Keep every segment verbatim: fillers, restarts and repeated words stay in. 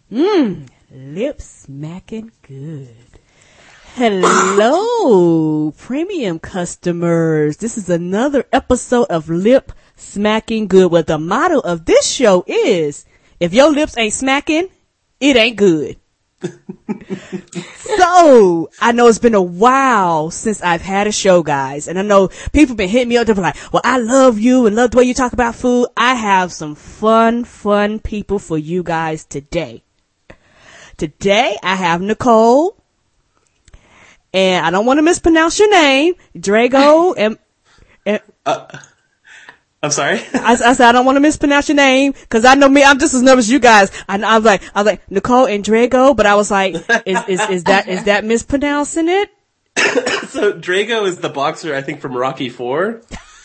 Mmm, lip smacking good. Hello, premium customers. This is another episode of Lip Smacking Good, where the motto of this show is, if your lips ain't smacking, it ain't good. So, I know it's been a while since I've had a show, guys, and I know people been hitting me up, they're like, well, I love you and love the way you talk about food. I have some fun, fun people for you guys today. Today, I have Nicole, and I don't want to mispronounce your name, Drago, and, and uh, I'm sorry. I, I said I don't want to mispronounce your name because I know me. I'm just as nervous as you guys. I, I was like, I was like Nicole and Drago, but I was like, is is is that is that mispronouncing it? So Drago is the boxer, I think, from Rocky Four.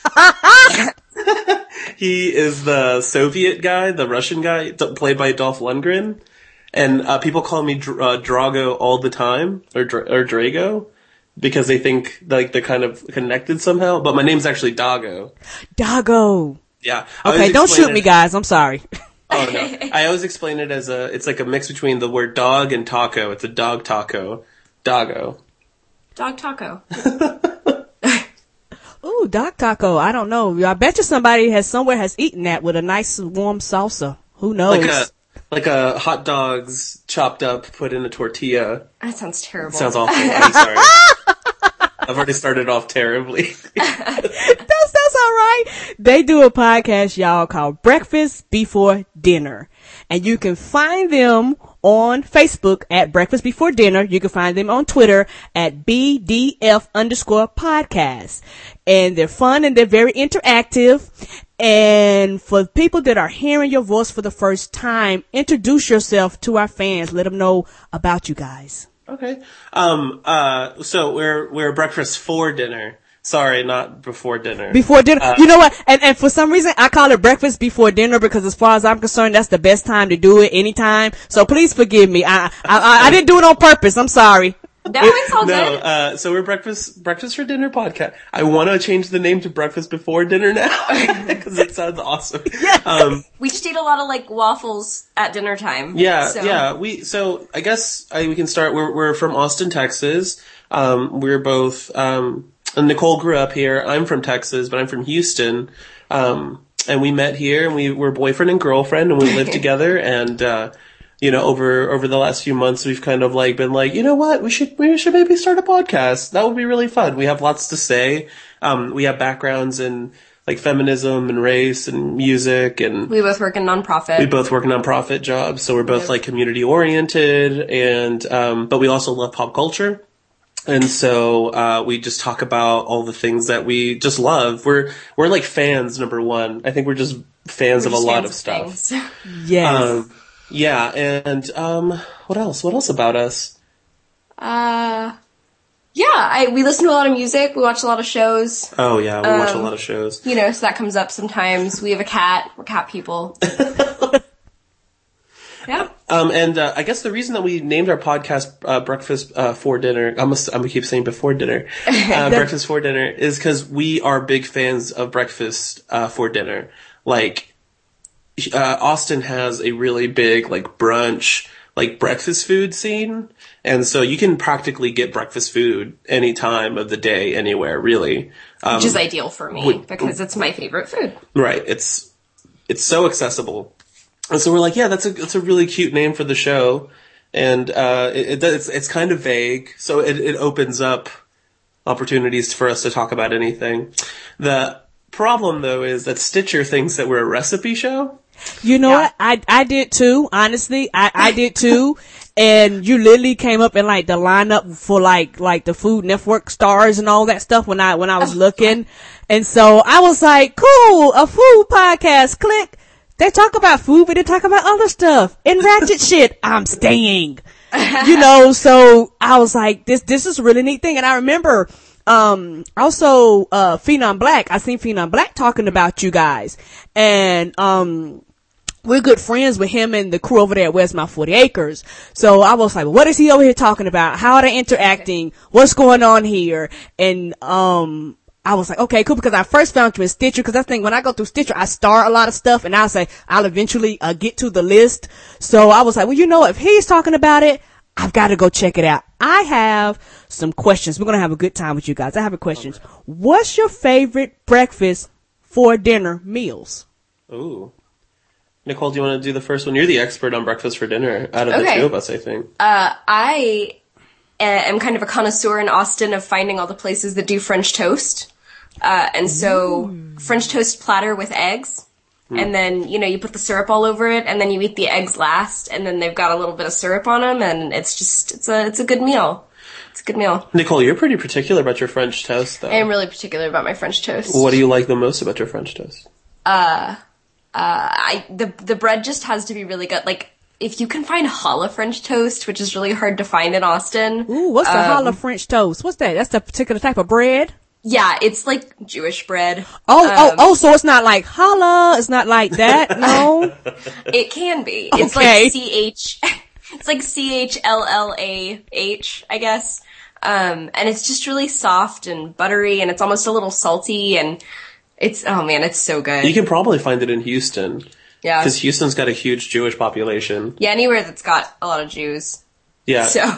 He is the Soviet guy, the Russian guy, played by Dolph Lundgren. And uh, people call me Dr- uh, Drago all the time, or Dr- or Drago, because they think like they're kind of connected somehow. But my name's actually Dago. Dago. Yeah. I Okay, don't shoot it, me, guys. I'm sorry. Oh no! I always explain it as a. It's like a mix between the word dog and taco. It's a dog taco. Dago. Dog taco. Ooh, dog taco. I don't know. I bet you somebody has somewhere has eaten that with a nice warm salsa. Who knows? Like a like a hot dogs chopped up, put in a tortilla. That sounds terrible. Sounds awful. I'm sorry. I've already started off terribly. that's, that's all right. They do a podcast, y'all, called Breakfast Before Dinner. And you can find them on Facebook at Breakfast Before Dinner. You can find them on Twitter at B D F underscore podcast. And they're fun and they're very interactive. And for people that are hearing your voice for the first time, introduce yourself to our fans. Let them know about you guys. Okay. Um, uh, so we're, we're breakfast for dinner. Sorry, not before dinner. Before dinner. Uh, you know what? And, and for some reason, I call it breakfast before dinner because as far as I'm concerned, that's the best time to do it anytime. So please forgive me. I, I, I, I didn't do it on purpose. I'm sorry. No, it's all no, good. uh, so we're breakfast, breakfast for dinner podcast. I want to change the name to breakfast before dinner now because it sounds awesome. Yes. Um, we just eat a lot of like waffles at dinner time. Yeah, so. yeah. We so I guess I, we can start. We're we're from Austin, Texas. Um, we're both. Um, Nicole grew up here. I'm from Texas, but I'm from Houston. Um, and we met here, and we were boyfriend and girlfriend, and we lived together. And uh, you know, over over the last few months, we've kind of like been like, you know what, we should we should maybe start a podcast. That would be really fun. We have lots to say. Um, we have backgrounds in like feminism and race and music, and we both work in nonprofit. We both work in nonprofit jobs, so we're both yep. like community oriented, and um, but we also love pop culture. And so, uh, we just talk about all the things that we just love. We're, we're like fans, number one. I think we're just fans we're of just a lot of stuff. Yes. Um, yeah. And, um, what else? What else about us? Uh, yeah, I, we listen to a lot of music. We watch a lot of shows. Oh yeah, we um, watch a lot of shows. You know, so that comes up sometimes. We have a cat. We're cat people. Yeah. Um, and, uh, I guess the reason that we named our podcast, uh, Breakfast, uh, for Dinner, I'm gonna, I'm gonna keep saying before dinner, uh, Breakfast for Dinner, is cause we are big fans of breakfast, uh, for dinner. Like, uh, Austin has a really big, like, brunch, like, breakfast food scene. And so you can practically get breakfast food any time of the day, anywhere, really. Um, Which is ideal for me, w- because it's my favorite food. Right. It's, it's so accessible. And so we're like, yeah, that's a that's a really cute name for the show, and uh, it, it it's it's kind of vague, so it it opens up opportunities for us to talk about anything. The problem though is that Stitcher thinks that we're a recipe show. You know yeah. what? I I did too. Honestly, I I did too. And you literally came up in like the lineup for like like the Food Network stars and all that stuff when I when I was looking, and so I was like, cool, a food podcast, click. They talk about food, but they talk about other stuff. And ratchet shit, I'm staying. You know, so I was like, this, this is a really neat thing. And I remember, um, also, uh, Phenom Black. I seen Phenom Black talking about you guys. And, um, we're good friends with him and the crew over there at Westmount forty acres. So I was like, what is he over here talking about? How are they interacting? What's going on here? And, um, I was like, okay, cool, because I first found you in Stitcher, because I think when I go through Stitcher, I start a lot of stuff, and I'll say, I'll eventually uh, get to the list. So I was like, well, you know, if he's talking about it, I've got to go check it out. I have some questions. We're going to have a good time with you guys. I have a question. Okay. What's your favorite breakfast for dinner meals? Ooh. Nicole, do you want to do the first one? You're the expert on breakfast for dinner out of okay. the two of us, I think. Uh, I am kind of a connoisseur in Austin of finding all the places that do French toast. Uh, and so Ooh. French toast platter with eggs. Mm. And then, you know, you put the syrup all over it, and then you eat the eggs last, and then they've got a little bit of syrup on them, and it's just, it's a, it's a good meal. It's a good meal. Nicole, you're pretty particular about your French toast, though. I am really particular about my French toast. What do you like the most about your French toast? Uh, uh, I, the, the bread just has to be really good. Like, if you can find challah French toast, which is really hard to find in Austin. Ooh, what's the um, challah French toast? What's that? That's a particular type of bread? Yeah, it's like Jewish bread. Oh, um, oh, oh, so it's not like challah. It's not like that, no? It can be. It's okay. like C H, it's like C H L L A H, I guess. Um, and it's just really soft and buttery, and it's almost a little salty, and it's, oh man, it's so good. You can probably find it in Houston. Yeah. Because Houston's got a huge Jewish population. Yeah, anywhere that's got a lot of Jews. Yeah. So.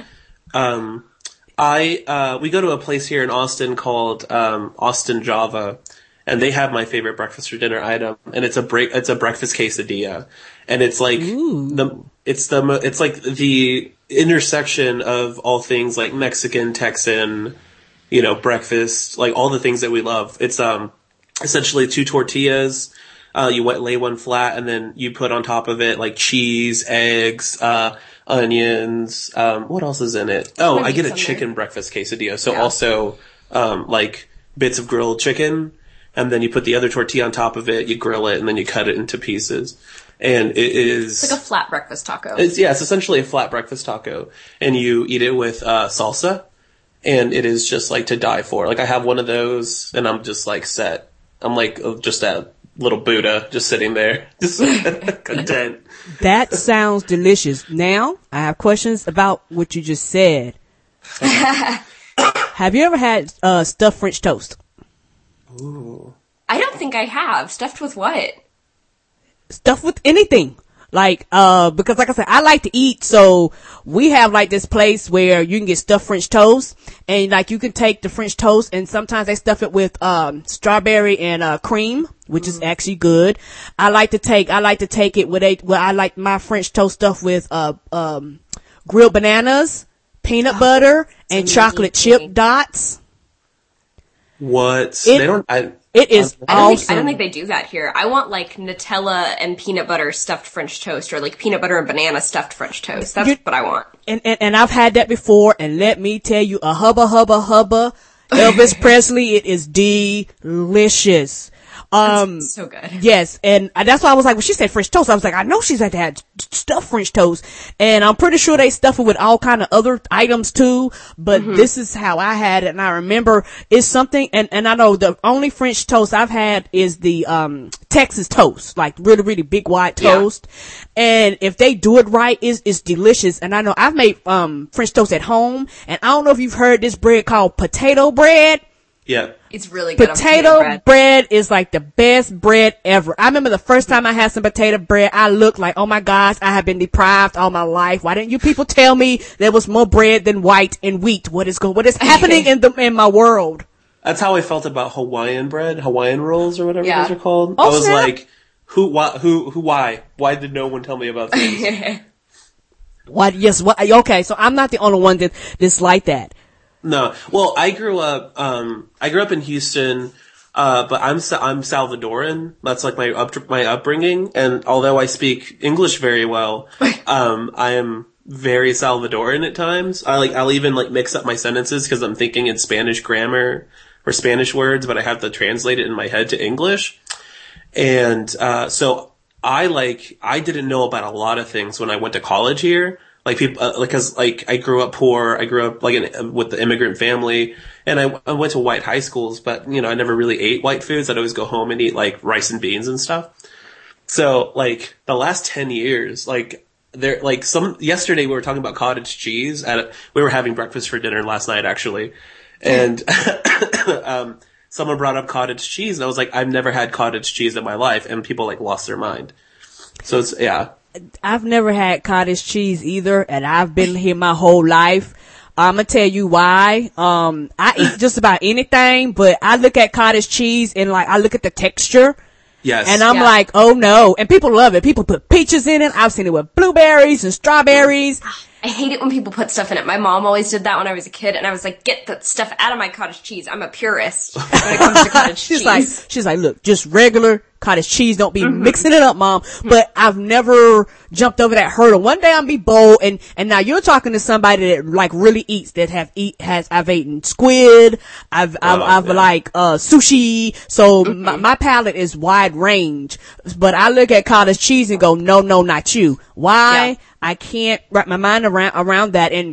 Um, I, uh, we go to a place here in Austin called, um, Austin Java, and they have my favorite breakfast or dinner item, and it's a break, it's a breakfast quesadilla. And it's like, Ooh. the, it's the, it's like the intersection of all things like Mexican, Texan, you know, breakfast, like all the things that we love. It's, um, essentially two tortillas. Uh, you lay one flat, and then you put on top of it like cheese, eggs, uh, onions. Um, what else is in it? Oh, I get a chicken breakfast quesadilla. So yeah. also, um, like bits of grilled chicken, and then you put the other tortilla on top of it, you grill it, and then you cut it into pieces. And it is... It's like a flat breakfast taco. It's, yeah, it's essentially a flat breakfast taco. And you eat it with, uh, salsa. And it is just like to die for. Like I have one of those, and I'm just like set. I'm like just a little Buddha just sitting there, just content. That sounds delicious. Now, I have questions about what you just said. Have you ever had uh, stuffed French toast? Ooh. I don't think I have. Stuffed with what? Stuffed with anything. Like, uh, because like I said, I like to eat, so we have like this place where you can get stuffed French toast, and like you can take the French toast, and sometimes they stuff it with, um, strawberry and, uh, cream, which mm-hmm. is actually good. I like to take, I like to take it with a, well, I like my French toast stuff with, uh, um, grilled bananas, peanut oh, butter, and chocolate chip dots. What? It, they don't, I, It is I don't, awesome. think, I don't think they do that here. I want like Nutella and peanut butter stuffed French toast, or like peanut butter and banana stuffed French toast. That's You're, what I want. And, and and I've had that before, and let me tell you, a hubba hubba hubba, Elvis Presley, it is delicious. Um, that's so good. Yes, and that's why I was like, when she said French toast, I was like, I know she's had to have stuffed French toast, and I'm pretty sure they stuff it with all kind of other items too, but mm-hmm. this is how I had it, and I remember it's something, and, and I know the only French toast I've had is the, um, Texas toast, like really, really big white toast, yeah. and if they do it right, it's, it's delicious, and I know I've made, um, French toast at home, and I don't know if you've heard this bread called potato bread. Yeah. It's really good. Potato bread. bread is like the best bread ever. I remember the first time I had some potato bread, I looked like, oh my gosh, I have been deprived all my life. Why didn't you people tell me there was more bread than white and wheat? What is go, what is happening in the, in my world? That's how I felt about Hawaiian bread, Hawaiian rolls or whatever yeah. those are called. Oh, I was snap. like, who, why, who, who, why? Why did no one tell me about these? What, yes, what, okay, so I'm not the only one that, that's like that. No. Well, I grew up, um, I grew up in Houston, uh, but I'm, I'm Salvadoran. That's like my up, my upbringing. And although I speak English very well, um, I am very Salvadoran at times. I like, I'll even like mix up my sentences because I'm thinking in Spanish grammar or Spanish words, but I have to translate it in my head to English. And, uh, so I like, I didn't know about a lot of things when I went to college here. Like people, uh, like, cause like I grew up poor. I grew up like in, with the immigrant family, and I, I went to white high schools, but you know, I never really ate white foods. I'd always go home and eat like rice and beans and stuff. So like the last ten years, like there, like some, yesterday we were talking about cottage cheese at, a, we were having breakfast for dinner last night actually. And, um, someone brought up cottage cheese, and I was like, I've never had cottage cheese in my life, and people like lost their mind. So it's yeah. I've never had cottage cheese either, and I've been here my whole life. I'm gonna tell you why. Um, I eat just about anything, but I look at cottage cheese and like I look at the texture. Yes. And I'm Yeah. like, oh no. And people love it. People put peaches in it. I've seen it with blueberries and strawberries. I hate it when people put stuff in it. My mom always did that when I was a kid, and I was like, get that stuff out of my cottage cheese. I'm a purist when it comes to cottage she's cheese. like, she's like, look, just regular cottage cheese. Don't be Mm-hmm. mixing it up, mom. But I've never jumped over that hurdle. One day I'm be bold, and and now you're talking to somebody that like really eats. That have eat has I've eaten squid. I've I've, Oh, I've yeah. like uh sushi. So Mm-hmm. my, my palate is wide range. But I look at cottage cheese and go, no, no, not you. Why? Yeah. I can't wrap my mind around around that. And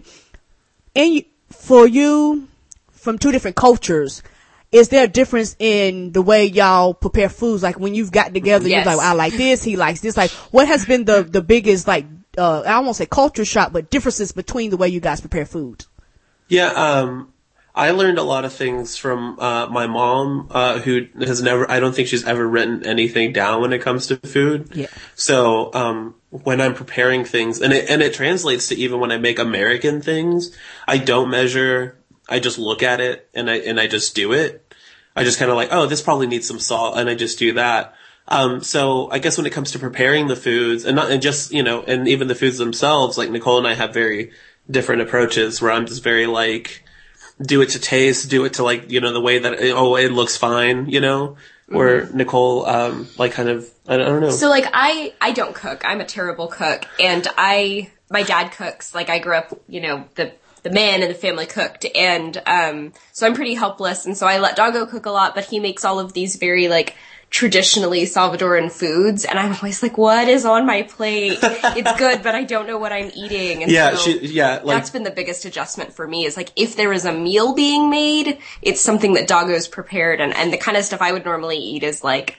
and you, for you, from two different cultures, is there a difference in the way y'all prepare foods? Like when you've got together, Yes. you're like, well, I like this, he likes this. Like, what has been the the biggest like uh I won't say culture shock, but differences between the way you guys prepare food? Yeah, um, I learned a lot of things from uh, my mom, uh, who has never, I don't think she's ever written anything down when it comes to food. Yeah. So, um, when I'm preparing things, and it, and it translates to even when I make American things, I don't measure, I just look at it and I, and I just do it. I just kind of like, oh, this probably needs some salt, and I just do that. Um, so I guess when it comes to preparing the foods, and not, and just, you know, and even the foods themselves, like Nicole and I have very different approaches where I'm just very like, do it to taste, do it to like, you know, the way that, it, oh, it looks fine, you know, where mm-hmm. Nicole, um, like kind of, I don't know. So like I, I don't cook. I'm a terrible cook, and I, my dad cooks. Like I grew up, you know, the, the man in the family cooked, and, um, so I'm pretty helpless, and so I let Doggo cook a lot, but he makes all of these very like, traditionally Salvadoran foods, and I'm always like, what is on my plate? It's good, but I don't know what I'm eating. And yeah, so she, yeah, like, that's been the biggest adjustment for me, is like, if there is a meal being made, it's something that Doggo's prepared, and, and the kind of stuff I would normally eat is like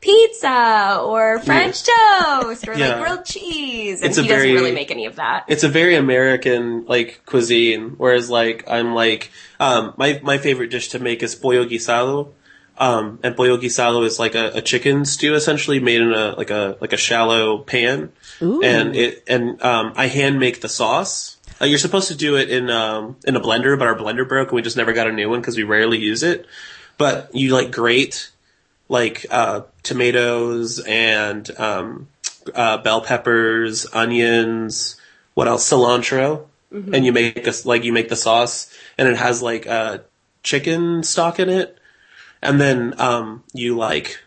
pizza or French yeah. toast or yeah. like grilled cheese, and it's he very, doesn't really make any of that. It's a very American like cuisine, whereas like I'm like um my my favorite dish to make is pollo guisado. Um, and pollo guisado is like a, a chicken stew essentially made in a, like a, like a shallow pan. Ooh. And it, and, um, I hand make the sauce. Uh, you're supposed to do it in, um, in a blender, but our blender broke and we just never got a new one because we rarely use it. But you like grate, like, uh, tomatoes and, um, uh, bell peppers, onions, what else? Cilantro. Mm-hmm. And you make this, like, you make the sauce, and it has like, uh, chicken stock in it. And then, um, you like,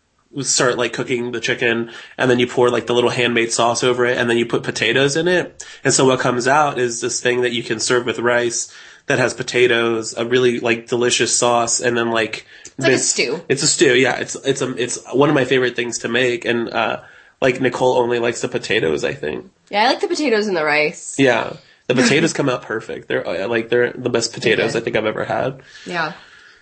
start like cooking the chicken, and then you pour like the little handmade sauce over it, and then you put potatoes in it. And so what comes out is this thing that you can serve with rice that has potatoes, a really like delicious sauce, and then like, it's like a stew. It's a stew, yeah. It's, it's a, it's one of my favorite things to make, and, uh, like Nicole only likes the potatoes, I think. Yeah, I like the potatoes and the rice. Yeah. The potatoes come out perfect. They're, like, they're the best potatoes okay. I think I've ever had. Yeah.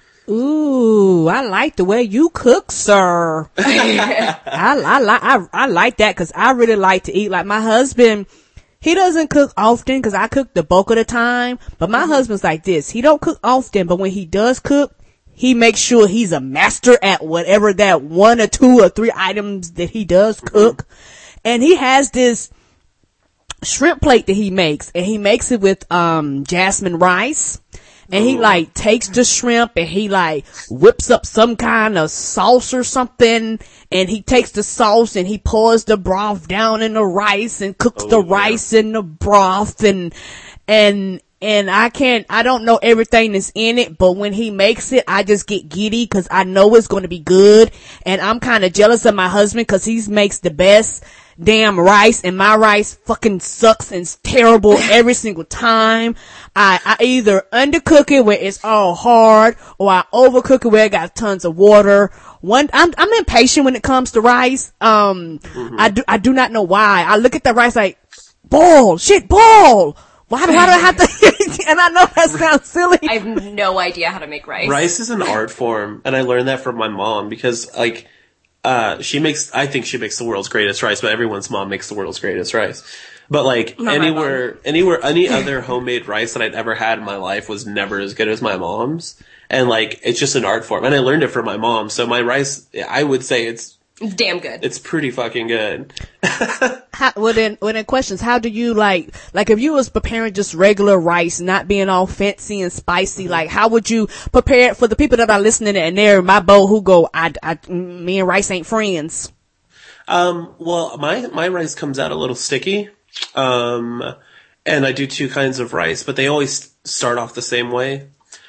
Ooh, I like the way you cook, sir. I, I like, I, I like that, cause I really like to eat. Like my husband, he doesn't cook often, cause I cook the bulk of the time, but my mm-hmm. husband's like this. He don't cook often, but when he does cook, he makes sure he's a master at whatever that one or two or three items that he does cook. Mm-hmm. And he has this shrimp plate that he makes, and he makes it with, um, jasmine rice. And he like takes the shrimp and he like whips up some kind of sauce or something, and he takes the sauce and he pours the broth down in the rice and cooks oh, the yeah. rice in the broth, and and and I can't, I don't know everything that's in it, but when he makes it, I just get giddy because I know it's going to be good, and I'm kind of jealous of my husband because he makes the best damn rice, and my rice fucking sucks and it's terrible every single time. I, I either undercook it where it's all hard, or I overcook it where it got tons of water. One, I'm, I'm impatient when it comes to rice. Um, mm-hmm. I do, I do not know why. I look at the rice like, boil, shit, boil. Why do, why do I have to, and I know that sounds silly. I have no idea how to make rice. Rice is an art form, and I learned that from my mom because like, Uh, she makes, I think she makes the world's greatest rice, but everyone's mom makes the world's greatest rice. But like, Not anywhere, anywhere, any other homemade rice that I'd ever had in my life was never as good as my mom's. And like, it's just an art form. And I learned it from my mom. So my rice, I would say it's, Damn good. it's pretty fucking good. How, well then, well then questions, how do you like, like if you was preparing just regular rice, not being all fancy and spicy, like how would you prepare it for the people that are listening and they're in my boat who go, I, I, me and rice ain't friends? Um, well, my, my rice comes out a little sticky. Um, and I do two kinds of rice, but they always start off the same way.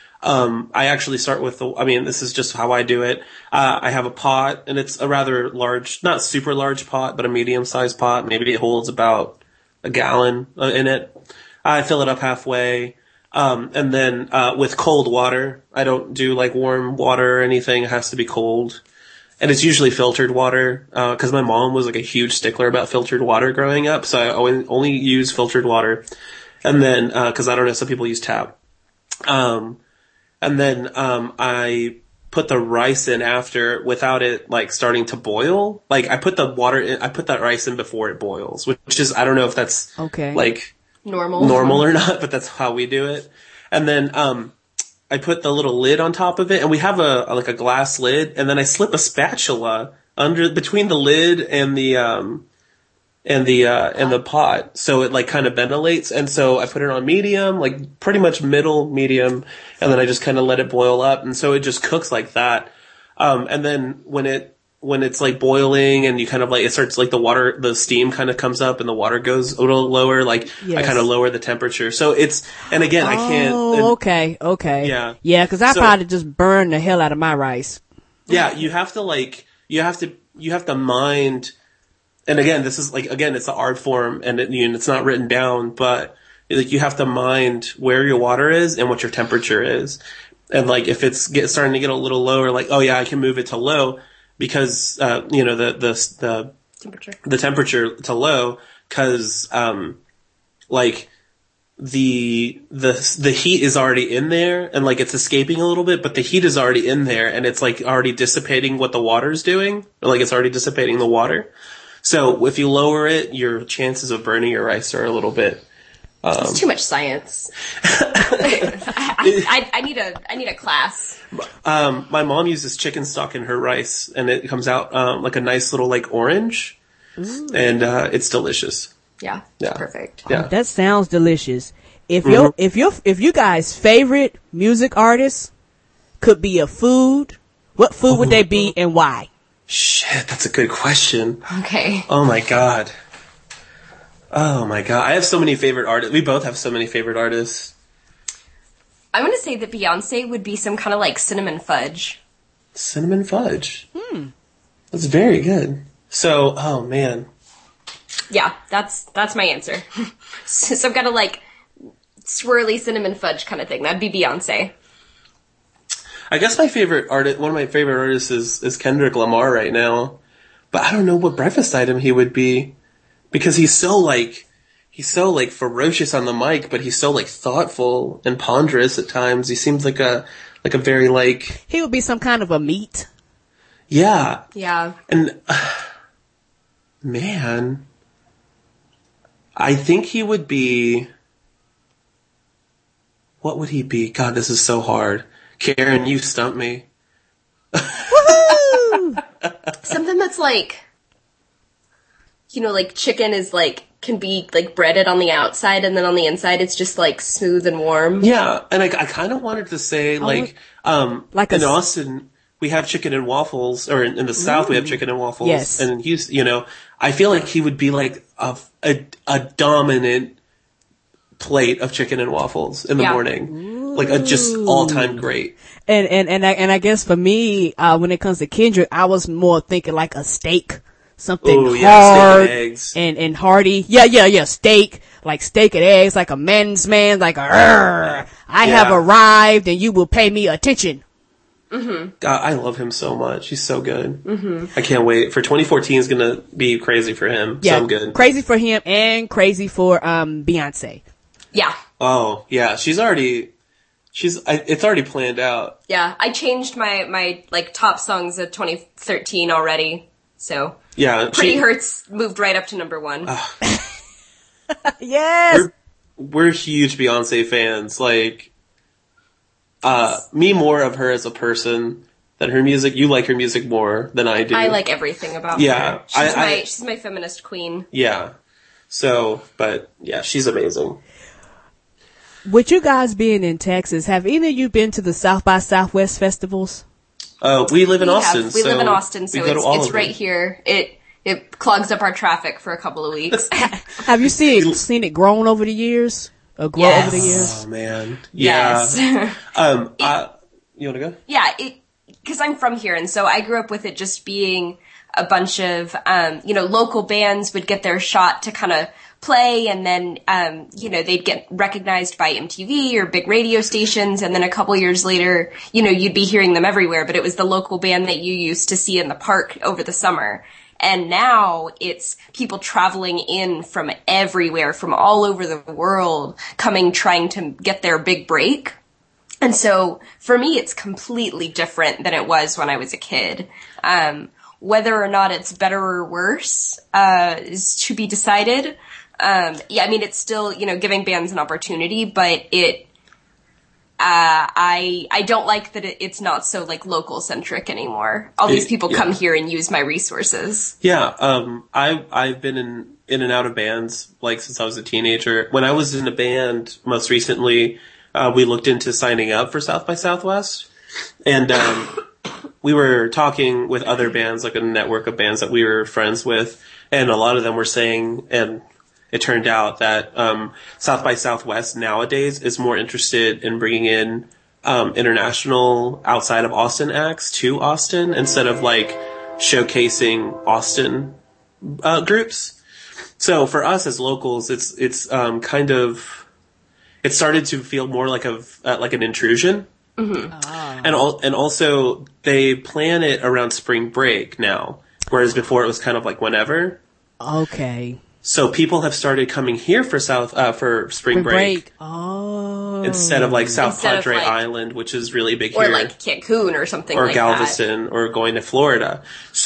Um, I actually start with the, I mean, this is just how I do it. Uh, I have a pot and it's a rather large, not super large pot, but a medium sized pot. Maybe it holds about a gallon uh, in it. I fill it up halfway. Um, and then, uh, with cold water, I don't do like warm water or anything. It has to be cold. And it's usually filtered water, uh, cause my mom was like a huge stickler about filtered water growing up. So I only, only use filtered water. And then, uh, cause I don't know, some people use tap. Um, And then, um, I put the rice in after without it, like, starting to boil. Like, I put the water in, I put that rice in before it boils, which is, I don't know if that's, Okay. like, Normal. normal or not, but that's how we do it. And then, um, I put the little lid on top of it, and we have a, a like a glass lid, and then I slip a spatula under, between the lid and the, um, and the, uh, and the pot. So it like kind of ventilates. And so I put it on medium, like pretty much middle medium. And then I just kind of let it boil up. And so it just cooks like that. Um, and then when it, when it's like boiling and you kind of like, it starts like the water, the steam kind of comes up and the water goes a little lower, like Yes. I kind of lower the temperature. So it's, and again, I can't. Oh, and- okay, okay. Yeah. Yeah, cause I So- probably just burn the hell out of my rice. Yeah, you have to like, you have to, you have to mind, and again, this is like, again, it's an art form and it, you know, it's not written down, but like you have to mind where your water is and what your temperature is. And like, if it's get, starting to get a little lower, like, oh yeah, I can move it to low because, uh, you know, the, the, the, Temperature. the temperature to low cause, um, like, the, the, the heat is already in there and like it's escaping a little bit, but the heat is already in there and it's like already dissipating what the water's doing, or like it's already dissipating the water. So if you lower it, your chances of burning your rice are a little bit. Um, It's too much science. I, I, I need a I need a class. um, my mom uses chicken stock in her rice, and it comes out um, like a nice little like orange, Ooh. and uh, it's delicious. Yeah, Yeah. perfect. Yeah. That sounds delicious. If your Mhm. if your if you guys' favorite music artist could be a food, what food would they be and why? Shit, that's a good question. Okay. Oh my god. Oh my god. I have so many favorite artists. We both have so many favorite artists. I'm gonna say that Beyonce would be some kind of like cinnamon fudge. Cinnamon fudge. Hmm. That's very good. So, oh man. Yeah, that's that's my answer. Some kind of like swirly cinnamon fudge kind of thing. That'd be Beyonce. I guess my favorite artist, one of my favorite artists is, is Kendrick Lamar right now. But I don't know what breakfast item he would be. Because he's so like, he's so like ferocious on the mic, but he's so like thoughtful and ponderous at times. He seems like a, like a very like, He would be some kind of a meat. yeah. Yeah. And, uh, man, I think he would be, what would he be? God, this is so hard. Karen, you stumped me. Woo! Something that's like, you know, like chicken is like, can be like breaded on the outside and then on the inside it's just like smooth and warm. Yeah, and I, I kind of wanted to say like, um, Like a in s- Austin we have chicken and waffles, or in, in the South we have chicken and waffles. Yes. And in Houston, you know, I feel like he would be like a a, a dominant plate of chicken and waffles in the Yeah. morning, like a just all time great. And and and I, and I guess for me, uh, when it comes to Kendrick, I was more thinking like a steak, something Ooh, yeah, steak and hard eggs. and and hearty. Yeah, yeah, yeah, steak, like steak and eggs, like a man's man, like a. "Arr, I Yeah. have arrived, and you will pay me attention. God, I love him so much. He's so good. Mm-hmm. I can't wait for twenty fourteen is gonna be crazy for him. Yeah, So good. crazy for him and crazy for um Beyonce. Yeah. Oh yeah, she's already, she's, I, it's already planned out. Yeah. I changed my, my like top songs of twenty thirteen already. So Yeah, Pretty she- Hurts moved right up to number one. Yes. We're, we're huge Beyonce fans. Like, uh, me more of her as a person than her music. You like her music more than I do. I like everything about yeah, her. She's I, my I, she's my feminist queen. Yeah. So, but yeah, she's amazing. With you guys being in Texas, have any of you been to the South by Southwest festivals? Uh, we live in we Austin. Have. We so live in Austin, so it's, it's right them. here. It it clogs up our traffic for a couple of weeks. Have you seen seen it grown over the years? Or grow yes. over the years? Oh man, yeah. Yes. um, I, you want to go? Yeah, it because I'm from here, and so I grew up with it just being a bunch of um, you know local bands would get their shot to kind of play, and then um, you know they'd get recognized by M T V or big radio stations, and then a couple years later, you know you'd be hearing them everywhere. But it was the local band that you used to see in the park over the summer. And now it's people traveling in from everywhere, from all over the world, coming trying to get their big break. And so for me, it's completely different than it was when I was a kid. Um, whether or not it's better or worse uh, is to be decided. Um, yeah, I mean, it's still, you know, giving bands an opportunity, but it, uh, I, I don't like that it, it's not so like local centric anymore. All these people yeah. come here and use my resources. Yeah. Um, I, I've been in, in and out of bands like since I was a teenager. When I was in a band most recently, uh, we looked into signing up for South by Southwest, and, um, we were talking with other bands, like a network of bands that we were friends with, and a lot of them were saying, and it turned out that um, South by Southwest nowadays is more interested in bringing in um, international outside of Austin acts to Austin instead of like showcasing Austin uh, groups. So for us as locals, it's it's um, kind of it started to feel more like a uh, like an intrusion. Mm-hmm. Ah. And al- and also they plan it around spring break now, whereas before it was kind of like whenever. Okay. So people have started coming here for South uh, for spring, Spring break, break. Oh. instead of like South Instead of, Padre like- Island, which is really big Or here, like Cancun or something or like Galveston, or going to Florida.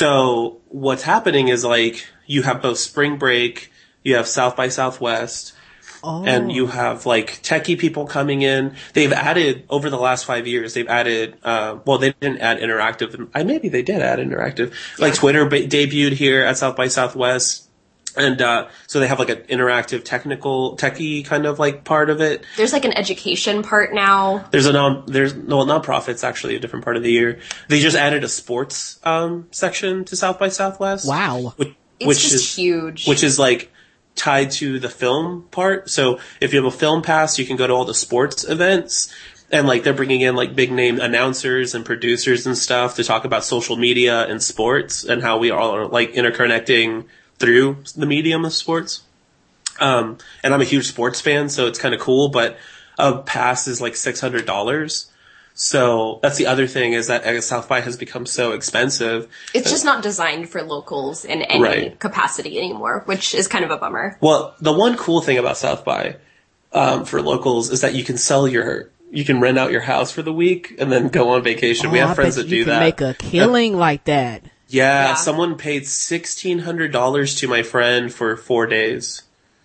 So what's happening is like you have both spring break, you have South by Southwest, Oh. and you have like techie people coming in. They've added over the last five years. They've added. Uh, well, they didn't add interactive. I maybe they did add interactive. Like Twitter ba- debuted here at South by Southwest. And, uh, so they have like an interactive technical, techie kind of like part of it. that. There's like an education part now. There's a non, there's, no, nonprofit's actually a different part of the year. They just added a sports, um, section to South by Southwest. Wow. Which, It's which just is, huge. which is like tied to the film part. So if you have a film pass, you can go to all the sports events. And like they're bringing in like big name announcers and producers and stuff to talk about social media and sports and how we all are like interconnecting through the medium of sports. Um, and I'm a huge sports fan, so it's kind of cool, but a pass is like six hundred dollars. So that's the other thing is that South by has become so expensive. It's just not designed for locals in any Right. capacity anymore, which is kind of a bummer. Well, the one cool thing about South by, um, for locals is that you can sell your, you can rent out your house for the week and then go on vacation. Oh, we have I friends bet that you do can that. make a killing like that. Yeah, Yeah. someone paid sixteen hundred dollars to my friend for four days.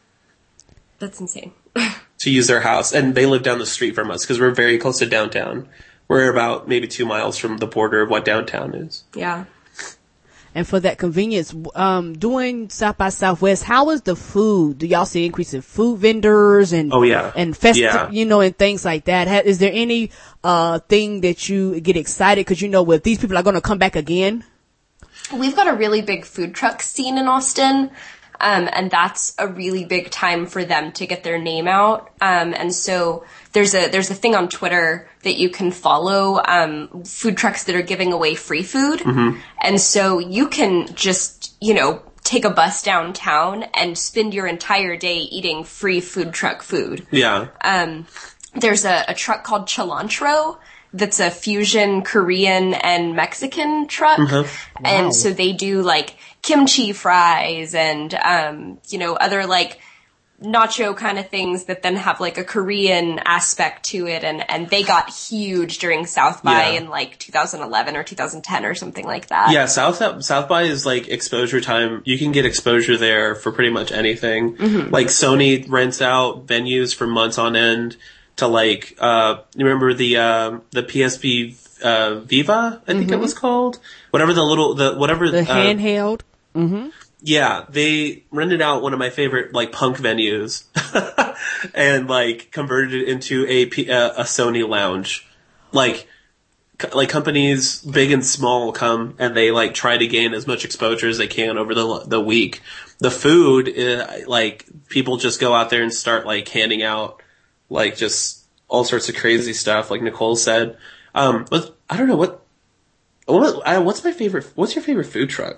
That's insane. To use their house, and they live down the street from us because we're very close to downtown. We're about maybe two miles from the border of what downtown is. Yeah. And for that convenience, um, doing South by Southwest, how is the food? Do y'all see increase in food vendors and Oh, yeah. and festi- Yeah. you know, and things like that? Ha- Is there any uh thing that you get excited because you know, well, these people are going to come back again? We've got a really big food truck scene in Austin. Um, and that's a really big time for them to get their name out. Um, and so there's a, there's a thing on Twitter that you can follow, um, food trucks that are giving away free food. Mm-hmm. And so you can just, you know, take a bus downtown and spend your entire day eating free food truck food. Yeah. Um, there's a, a truck called Cilantro that's a fusion Korean and Mexican truck. Mm-hmm. Wow. And so they do like kimchi fries and, um, you know, other like nacho kind of things that then have like a Korean aspect to it. And, and they got huge during South by Yeah. in like two thousand eleven or two thousand ten or something like that. Yeah, South South by is like exposure time. You can get exposure there for pretty much anything. Mm-hmm. Like Sony rents out venues for months on end to like, uh, you remember the, uh, the P S P, uh, Viva, I think mm-hmm. it was called? Whatever the little, the, whatever. The uh, handheld. Mm-hmm. Yeah, they rented out one of my favorite, like, punk venues and, like, converted it into a, P- uh, a Sony lounge. Like, like companies big and small come and they like try to gain as much exposure as they can over the the week. The food, uh, like people just go out there and start like handing out like just all sorts of crazy stuff. Like Nicole said, um, but I don't know what, what I, what's my favorite? What's your favorite food truck?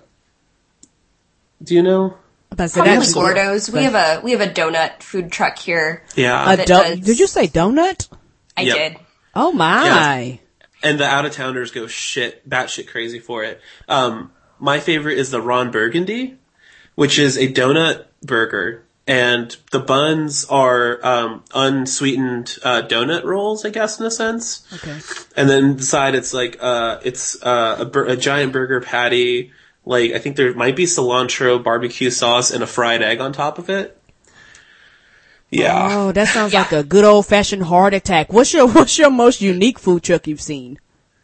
Do you know? Probably Gordo's. We have a we have a donut food truck here. Yeah. A do- does... Did you say donut? I yep. did. Oh my. Yeah. And the out-of-towners go shit, batshit crazy for it. Um, my favorite is the Ron Burgundy, which is a donut burger. And the buns are, um, unsweetened, uh, donut rolls, I guess, in a sense. Okay. And then inside it's like, uh, it's, uh, a, bur- a giant burger patty. Like, I think there might be cilantro, barbecue sauce, and a fried egg on top of it. Yeah. Oh, that sounds yeah. like a good old fashioned heart attack. What's your What's your most unique food truck you've seen?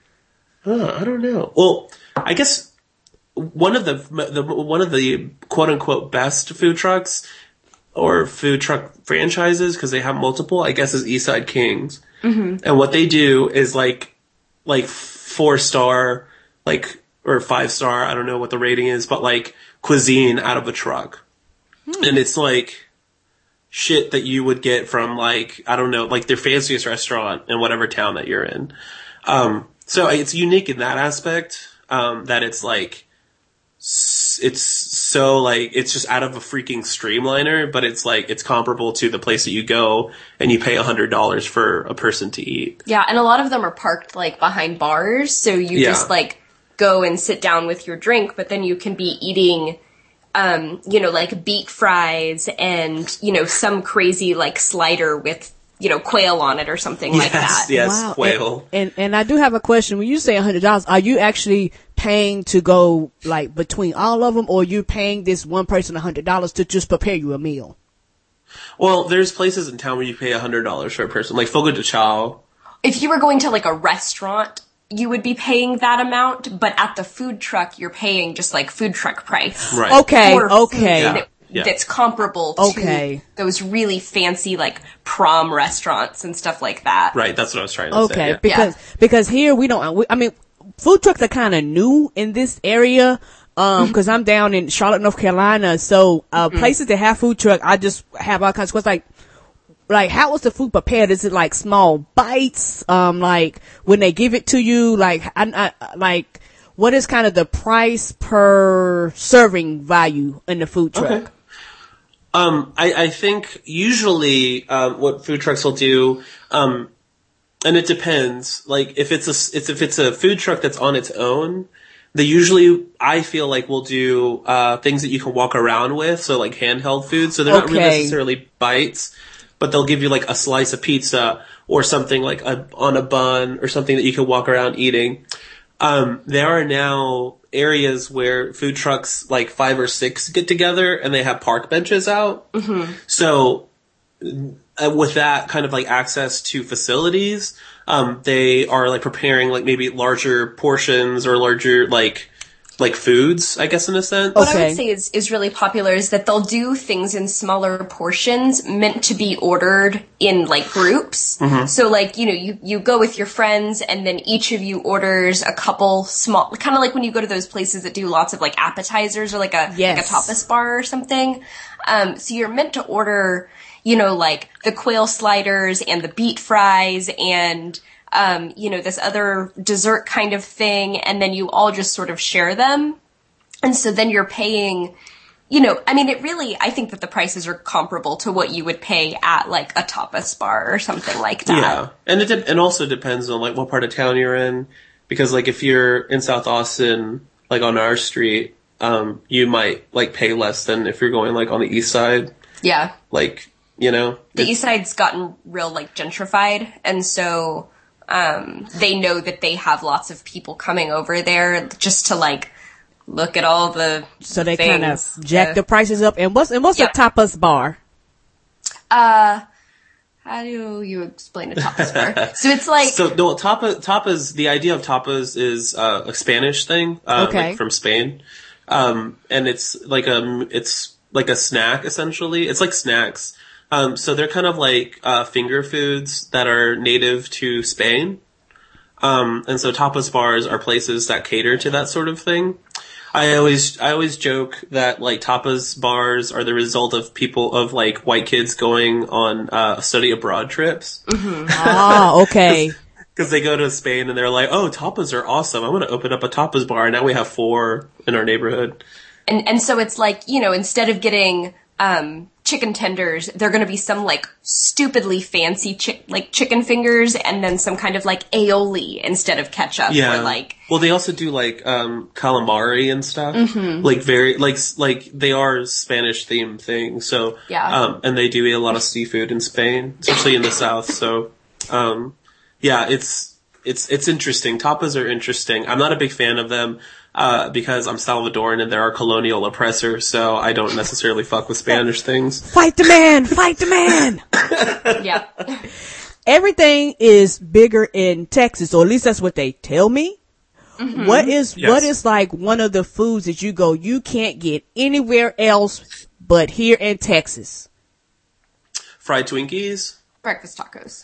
Uh, I don't know. Well, I guess one of the, the one of the quote unquote best food trucks or food truck franchises, because they have multiple, I guess, is Eastside Kings. Mm-hmm. And what they do is like like four star, like or five star. I don't know what the rating is, but like cuisine out of a truck, hmm. and it's like shit that you would get from like, I don't know, like their fanciest restaurant in whatever town that you're in. Um, so it's unique in that aspect, um, that it's like, it's so like, it's just out of a freaking streamliner, but it's like, it's comparable to the place that you go and you pay a hundred dollars for a person to eat. Yeah. And a lot of them are parked like behind bars. So you yeah. just like go and sit down with your drink, but then you can be eating Um, you know, like beet fries and, you know, some crazy like slider with, you know, quail on it or something yes, like that. Yes, wow. quail. And, and and I do have a question. When you say a hundred dollars, are you actually paying to go like between all of them, or are you paying this one person a hundred dollars to just prepare you a meal? Well, there's places in town where you pay a hundred dollars for a person, like Fogo de Chao. If you were going to like a restaurant, you would be paying that amount, but at the food truck, you're paying just like food truck price. Right. Okay, or okay. That, yeah. That's comparable to okay. those really fancy like prom restaurants and stuff like that. Right, that's what I was trying to okay, say. Okay, yeah. because yeah. because here we don't. We, I mean, food trucks are kind of new in this area. Um, because I'm down in Charlotte, North Carolina, so uh, mm-hmm. places that have food truck, I just have all kinds of questions like. Like, how was the food prepared? Is it like small bites? Um, like when they give it to you, like, I, I, like, what is kind of the price per serving value in the food truck? Okay. Um, I, I think usually, um, what food trucks will do, um, and it depends. Like, if it's a, it's, if it's a food truck that's on its own, they usually, I feel like, will do, uh, things that you can walk around with. So like handheld food. So they're okay. not really necessarily bites. But they'll give you like a slice of pizza or something like a, on a bun or something that you can walk around eating. Um, there are now areas where food trucks, like five or six, get together and they have park benches out. Mm-hmm. So uh, with that kind of like access to facilities, um, they are like preparing like maybe larger portions or larger like like foods, I guess, in a sense. What okay. I would say is, is really popular is that they'll do things in smaller portions meant to be ordered in like groups. Mm-hmm. So like, you know, you, you go with your friends and then each of you orders a couple small, kind of like when you go to those places that do lots of like appetizers or like a, yes. like a tapas bar or something. Um, so you're meant to order, you know, like the quail sliders and the beet fries and, Um, you know, this other dessert kind of thing, and then you all just sort of share them. And so then you're paying, you know, I mean, it really, I think that the prices are comparable to what you would pay at like a tapas bar or something like that. Yeah. And it de- and also depends on like what part of town you're in. Because like if you're in South Austin, like on our street, um, you might like pay less than if you're going like on the east side. Yeah. Like, you know. The east side's gotten real like gentrified, and so Um, they know that they have lots of people coming over there just to like look at all the so they kind of jack uh, the prices up. And what's and what's yeah. a tapas bar? Uh, How do you explain a tapas bar? So it's like So no, tapa, tapas. The idea of tapas is uh, a Spanish thing, uh, Okay. like from Spain, um, and it's like a it's like a snack essentially. It's like snacks. Um, so they're kind of like uh, finger foods that are native to Spain, um, and so tapas bars are places that cater to that sort of thing. I always, I always joke that like tapas bars are the result of people of like white kids going on uh, study abroad trips. Oh, okay. Because they go to Spain and they're like, oh, tapas are awesome. I want to open up a tapas bar. And now we have four in our neighborhood. And and so it's like, you know, instead of getting um chicken tenders, they're going to be some like stupidly fancy chi- like chicken fingers and then some kind of like aioli instead of ketchup Yeah. or like Well, they also do like um calamari and stuff. Mm-hmm. Like very like like they are Spanish themed things. So Yeah. um and they do eat a lot of seafood in Spain, especially in the south. So um yeah, it's it's it's interesting. Tapas are interesting. I'm not a big fan of them. Uh, because I'm Salvadoran and they're our colonial oppressor, so I don't necessarily fuck with Spanish things. Fight the man! Fight the man! yeah. Everything is bigger in Texas, or at least that's what they tell me. Mm-hmm. What is, Yes. what is like one of the foods that you go, you can't get anywhere else but here in Texas? Fried Twinkies? Breakfast tacos.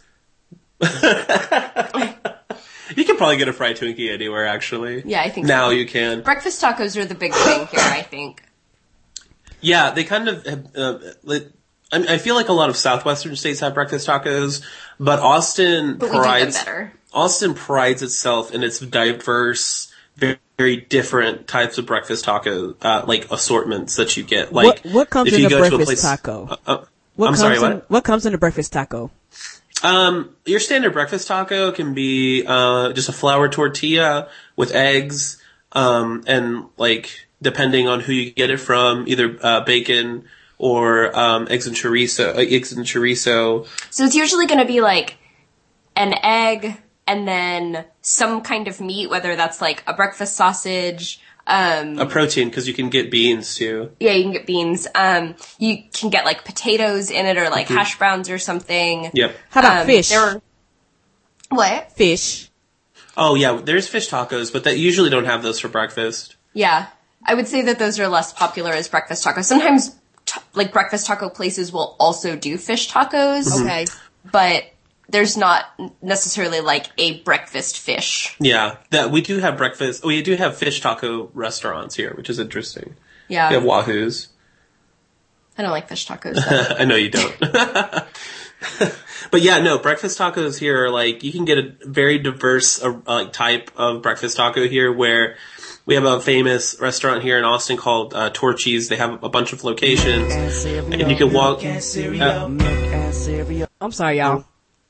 You can probably get a fried Twinkie anywhere, actually. Yeah, I think Now so. you can. Breakfast tacos are the big thing here, I think. Yeah, they kind of have, uh, like, I, mean, I feel like a lot of southwestern states have breakfast tacos, but Austin But we do them prides, better. Austin prides itself in its diverse, very, very different types of breakfast taco, uh, like assortments that you get. Like, What- what comes if in you a go to breakfast place- taco? Uh, uh, What I'm comes sorry, in, what? what comes in a breakfast taco? Um, your standard breakfast taco can be, uh, just a flour tortilla with eggs, um, and like, depending on who you get it from, either, uh, bacon or, um, eggs and chorizo, uh, eggs and chorizo. So it's usually going to be like an egg and then some kind of meat, whether that's like a breakfast sausage. Um, A protein, cause you can get beans too. yeah, you can get beans. Um, you can get like potatoes in it or like Mm-hmm. hash browns or something. Yep. How about Um, fish? There were, what? Fish. Oh yeah, there's fish tacos, but that usually don't have those for breakfast. Yeah. I would say that those are less popular as breakfast tacos. Sometimes t- like breakfast taco places will also do fish tacos. Mm-hmm. Okay. But there's not necessarily like a breakfast fish. Yeah, that we do have breakfast. We do have fish taco restaurants here, which is interesting. Yeah. We have Wahoo's. I don't like fish tacos though. I know you don't. But yeah, no, breakfast tacos here are like, you can get a very diverse uh, like type of breakfast taco here where we have a famous restaurant here in Austin called uh, Torchy's. They have a bunch of locations and you can walk. Uh, I'm sorry, y'all.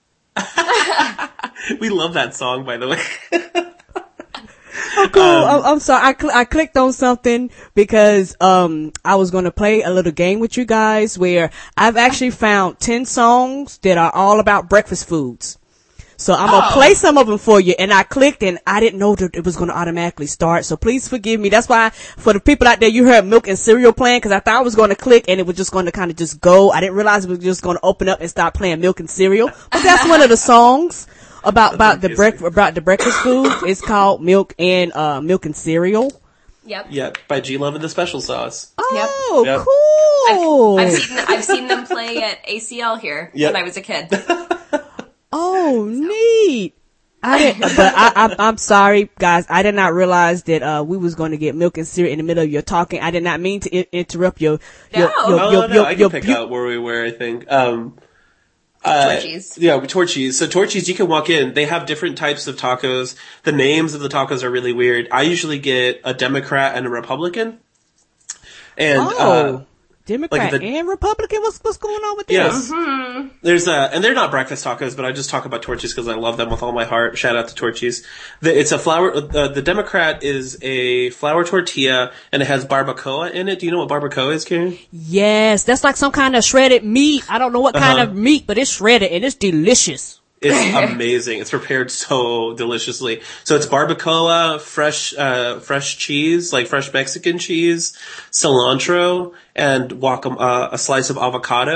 we love that song, by the way. Oh, cool. I'm, I'm sorry. I, cl- I clicked on something because, um, I was going to play a little game with you guys where I've actually found ten songs that are all about breakfast foods. So I'm going to play some of them for you. And I clicked and I didn't know that it was going to automatically start. So please forgive me. That's why for the people out there, you heard Milk and Cereal playing because I thought I was going to click and it was just going to kind of just go. I didn't realize it was just going to open up and start playing Milk and Cereal. But that's one of the songs about, about the break, about the breakfast food. It's called Milk and, uh, Milk and Cereal. Yep. Yeah, by G Love and the Special Sauce. Oh, Yep. cool. I've seen I've seen them play at A C L here Yep. when I was a kid. Oh, neat. I didn't, but I, I'm, I'm sorry, guys. I did not realize that, uh, we was going to get Milk and Cereal in the middle of your talking. I did not mean to I- interrupt your, your, No. your, Oh, your, no, your, I can your, pick your- out where we were, I think. Um, uh, Torchies. Yeah, Torchies. So Torchies, you can walk in. They have different types of tacos. The names of the tacos are really weird. I usually get a Democrat and a Republican. And, oh, uh, Democrat like the- and Republican. What's, what's going on with yes. this? There's a, and they're not breakfast tacos, but I just talk about Torchies because I love them with all my heart. Shout out to Torchies. The, it's a flour, uh, the Democrat is a flour tortilla and it has barbacoa in it. Do you know what barbacoa is, Karen? Yes, that's like some kind of shredded meat. I don't know what kind Uh-huh. of meat, but it's shredded and it's delicious. It's amazing. It's prepared so deliciously. So it's barbacoa, fresh, uh, fresh cheese, like fresh Mexican cheese, cilantro, and guacam- uh, a slice of avocado.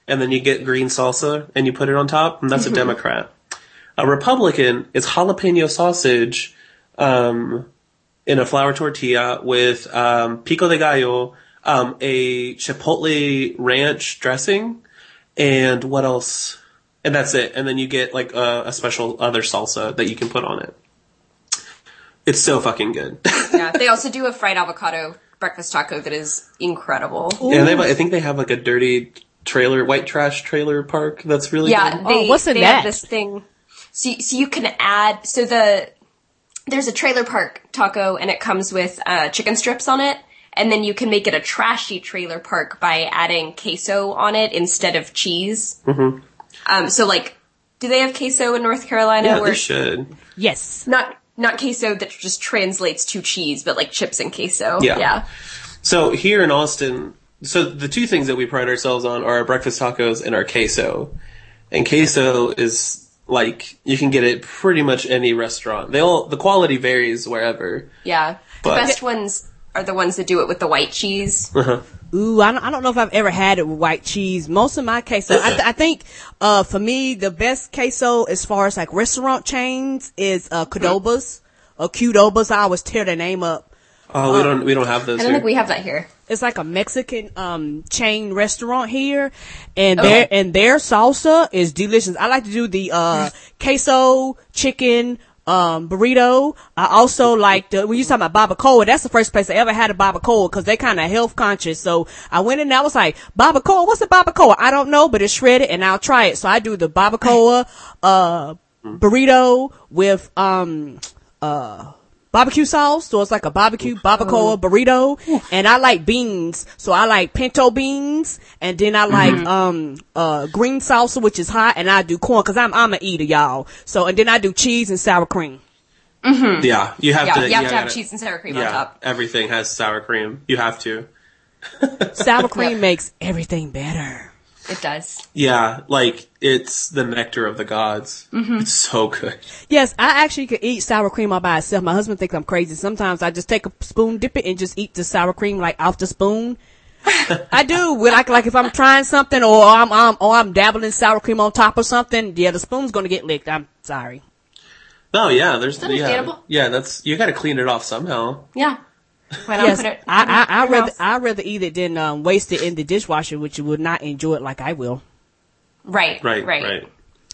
and then you get green salsa and you put it on top, and that's mm-hmm. a Democrat. A Republican is jalapeno sausage um, in a flour tortilla with um, pico de gallo, um, a chipotle ranch dressing, and what else? And that's it. And then you get like a, a special other salsa that you can put on it. It's so fucking good. Yeah, they also do a fried avocado breakfast taco that is incredible. Ooh. And they have, I think they have like a dirty trailer, white trash trailer park that's really yeah, good. They, oh, what's in they that? Have this thing. So, so you can add, so the, there's a trailer park taco and it comes with uh, chicken strips on it. And then you can make it a trashy trailer park by adding queso on it instead of cheese. Mm-hmm. Um, so like, do they have queso in North Carolina? Yeah, where they should. Yes. Not, not queso that just translates to cheese, but like chips and queso. Yeah. Yeah. So here in Austin, so the two things that we pride ourselves on are our breakfast tacos and our queso. And queso is like, you can get it pretty much any restaurant. They all, the quality varies wherever. Yeah. The But- best ones are the ones that do it with the white cheese. Uh-huh. Ooh, I don't, I don't know if I've ever had it with white cheese. Most of my queso, I, th- I think, uh, for me, the best queso as far as like restaurant chains is, uh, Qdoba's, or Qdoba's. I always tear their name up. Oh, we don't, we don't have those I don't here. think we have that here. It's like a Mexican, um, chain restaurant here. And their, and their salsa is delicious. I like to do the, uh, queso, chicken, um, burrito. I also like the, when you talking about barbacoa, that's the first place I ever had a barbacoa because they kind of health conscious. So I went in there, I was like, barbacoa, what's a barbacoa? I don't know, but it's shredded and I'll try it. So I do the barbacoa, uh, burrito with, um, uh, barbecue sauce. So it's like a barbecue barbacoa burrito. And I like beans. So I like pinto beans. And then I like, mm-hmm. um, uh, green salsa, which is hot. And I do corn cause I'm, I'm an eater, y'all. So, and then I do cheese and sour cream. Mm-hmm. Yeah. You have yeah, to, you have you to have gotta, cheese and sour cream yeah, on top. Everything has sour cream. You have to. Sour cream makes everything better. It does. Yeah, like, it's the nectar of the gods. Mm-hmm. It's so good. Yes, I actually could eat sour cream all by itself. My husband thinks I'm crazy. Sometimes I just take a spoon, dip it, and just eat the sour cream like off the spoon. I do. When I, like if I'm trying something or I'm, I'm or I'm dabbling sour cream on top of something, yeah, the spoon's gonna get licked. I'm sorry. No, yeah, there's That's yeah, understandable. yeah. That's you got to clean it off somehow. Yeah. Why not Yes, put it? I I I in your rather house? I rather eat it than um, waste it in the dishwasher, which you would not enjoy it like I will. Right. Right, Right. right.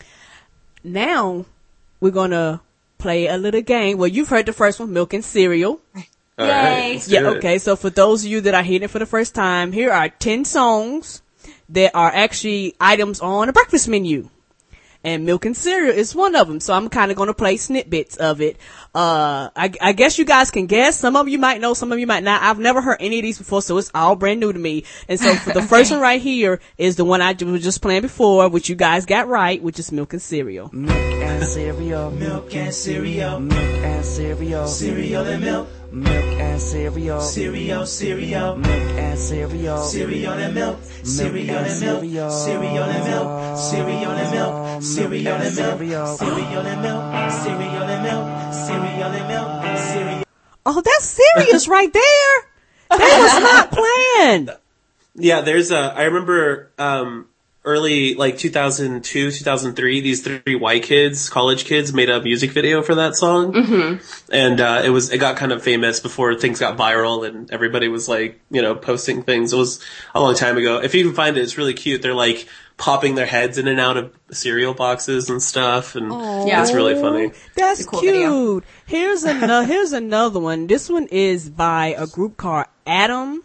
Now we're gonna play a little game. Well, you've heard the first one, Milk and Cereal. All Yay. right, let's do Yeah, it. okay. So for those of you that are hearing it for the first time, here are ten songs that are actually items on a breakfast menu. And Milk and Cereal is one of them. So I'm kind of going to play snippets of it. Uh, I, I guess you guys can guess. Some of you might know, some of you might not. I've never heard any of these before, so it's all brand new to me. And so for the first one right here is the one I was just playing before, which you guys got right, which is Milk and Cereal. Milk and cereal, milk and cereal, milk and cereal, cereal and milk, milk and cereal, cereal, cereal, milk and cereal, cereal and milk, cereal and milk, cereal and milk, cereal and milk, cereal and milk, cereal and milk, cereal and milk, cereal and milk, cereal. Oh, that's serious right there. That was not planned. Yeah, there's a. I remember um, early, like two thousand two, two thousand three. These three white kids, college kids, made a music video for that song, mm-hmm. and uh, it was it got kind of famous before things got viral and everybody was like, you know, posting things. It was a long time ago. If you can find it, it's really cute. They're like popping their heads in and out of cereal boxes and stuff, and Yeah. it's really funny. That's It's a cool cute. video. Here's another. Here's another one. This one is by a group called Adam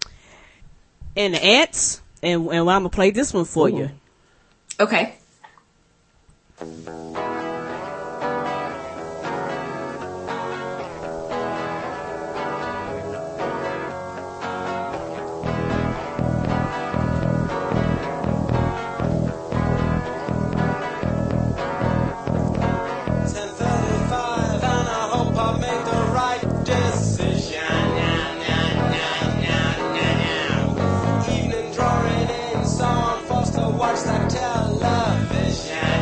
and the Ants, and and I'm gonna play this one for you. Okay. ten thirty-five and I hope I made the right decision. Evening drawing in, so I'm forced to watch that television.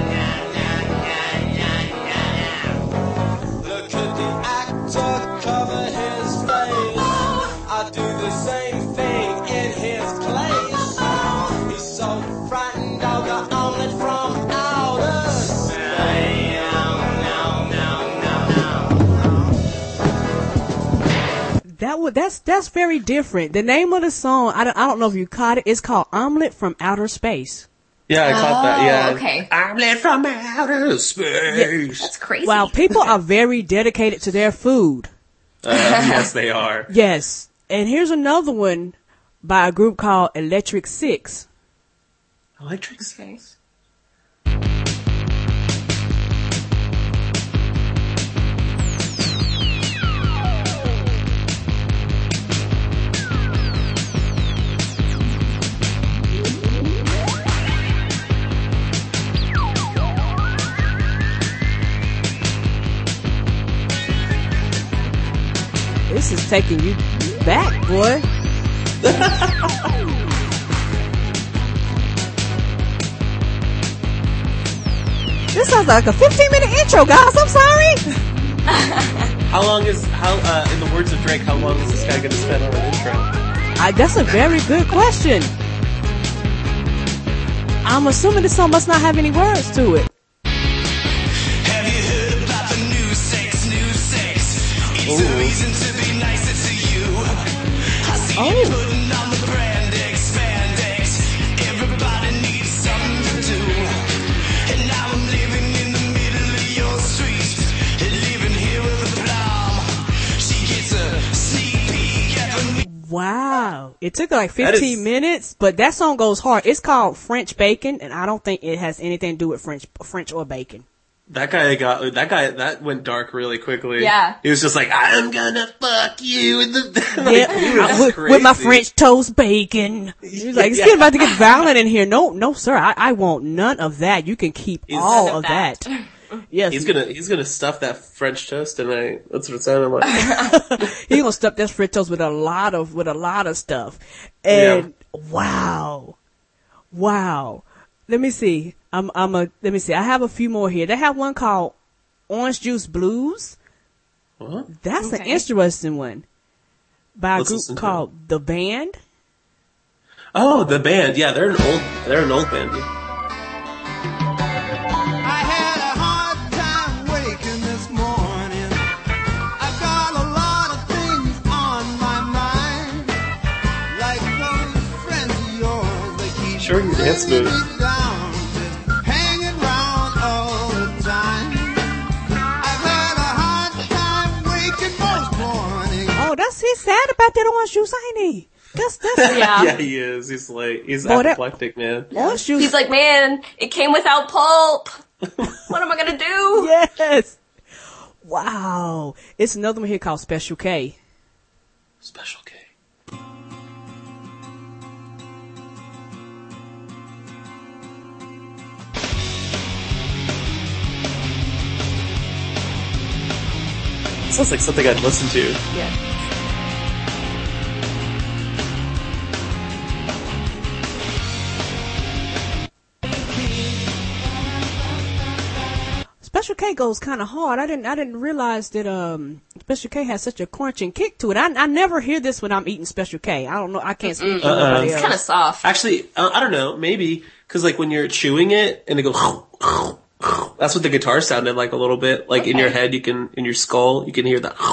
Look at the actor cover his face. I do the same thing in his place. He's so frightened. would, that's, that's very different. The name of the song, I don't, I don't know if you caught it. It's called Omelet from Outer Space. Yeah, I caught that. Yeah. Oh, okay. Omelet from outer space. That's crazy. Wow, people are very dedicated to their food. Uh, yes, they are. Yes. And here's another one by a group called Electric Six. Electric Okay. Six. This is taking you back, boy. This sounds like a fifteen minute intro, guys. I'm sorry. How long is, how, uh, in the words of Drake, how long is this guy gonna spend on an intro? I, that's a very good question. I'm assuming this song must not have any words to it. Have you heard about the new sex, new sex? It's a reason to be nicer to you. I see you Oh. putting on the brand expandex. Everybody needs something to do. And now I'm living in the middle of your street. And living here with a plum. She gets a sneak peek at the new. Wow. It took like That fifteen is- minutes, but that song goes hard. It's called French Bacon, and I don't think it has anything to do with French, French or bacon. That guy got, that guy, that went dark really quickly. Yeah. He was just like, I'm gonna fuck you in the, like, Yeah, he was with, with my crazy. French toast bacon. He's like, it's Yeah. getting about to get violent in here. No, no, sir, I, I want none of that. You can keep He's- all None of of that. that. Yes, He's gonna, he's gonna stuff that French toast tonight. That's what it sounded like. he's gonna stuff that French toast with a lot of, with a lot of stuff. And wow, wow. Let me see. I'm, I'm a, let me see. I have a few more here. They have one called Orange Juice Blues. What? That's an Okay. interesting one. By a Let's group listen to called The Band. Oh, the band. Yeah, they're an old, they're an old band. I had a hard time waking this morning. I've got a lot of things on my mind. Like those friends of yours, they keep Sure, your dance bringing moves. me down, just hanging round all the time. I've had a hard time waking most mornings. Oh, that's, he's sad about that orange juice, ain't he? That's, that's, Yeah. yeah, he is. He's like, he's Boy, that- apoplectic, man. orange juice. He's like, man, it came without pulp. What am I gonna do? Yes. Wow. It's another one here called Special K. Special K. Sounds like something I'd listen to. Yeah. Special K goes kind of hard. I didn't. I didn't realize that um Special K has such a crunching kick to it. I, I never hear this when I'm eating Special K. I don't know. I can't speak for Uh-uh. nobody It's else. kind of soft. Actually, uh, I don't know. Maybe because like when you're chewing it and it goes, that's what the guitar sounded like a little bit. Like in your head, you can in your skull, you can hear that.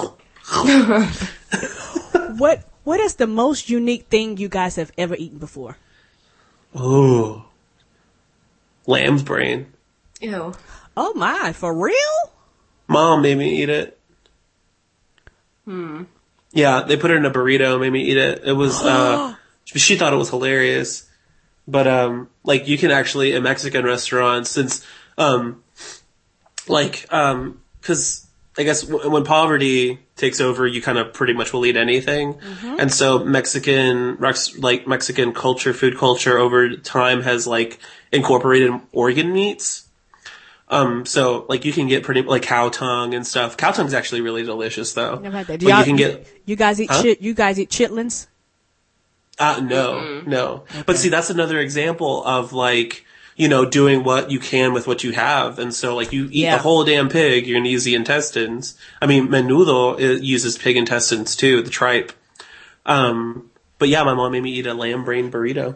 What What is the most unique thing you guys have ever eaten before? Oh, lamb's brain. Ew. Oh my, for real? Mom made me eat it. Hmm. Yeah, they put it in a burrito, made me eat it. It was, uh, she thought it was hilarious. But, um, like, you can actually, in Mexican restaurants, since, um, like, um, cause I guess w- when poverty takes over, you kind of pretty much will eat anything. And so Mexican, rex- like, Mexican culture, food culture over time has, like, incorporated organ meats. Um, so, like, you can get pretty, like, cow tongue and stuff. Cow tongue's actually really delicious, though. Never had that. But Do y'all- you can get, You guys eat Huh? chit. You guys eat chitlins. uh, no, no. But see, that's another example of, like, you know, doing what you can with what you have. And so, like, you eat Yeah. the whole damn pig, you're gonna use the intestines. I mean, menudo it uses pig intestines, too, the tripe. Um, but yeah, my mom made me eat a lamb brain burrito.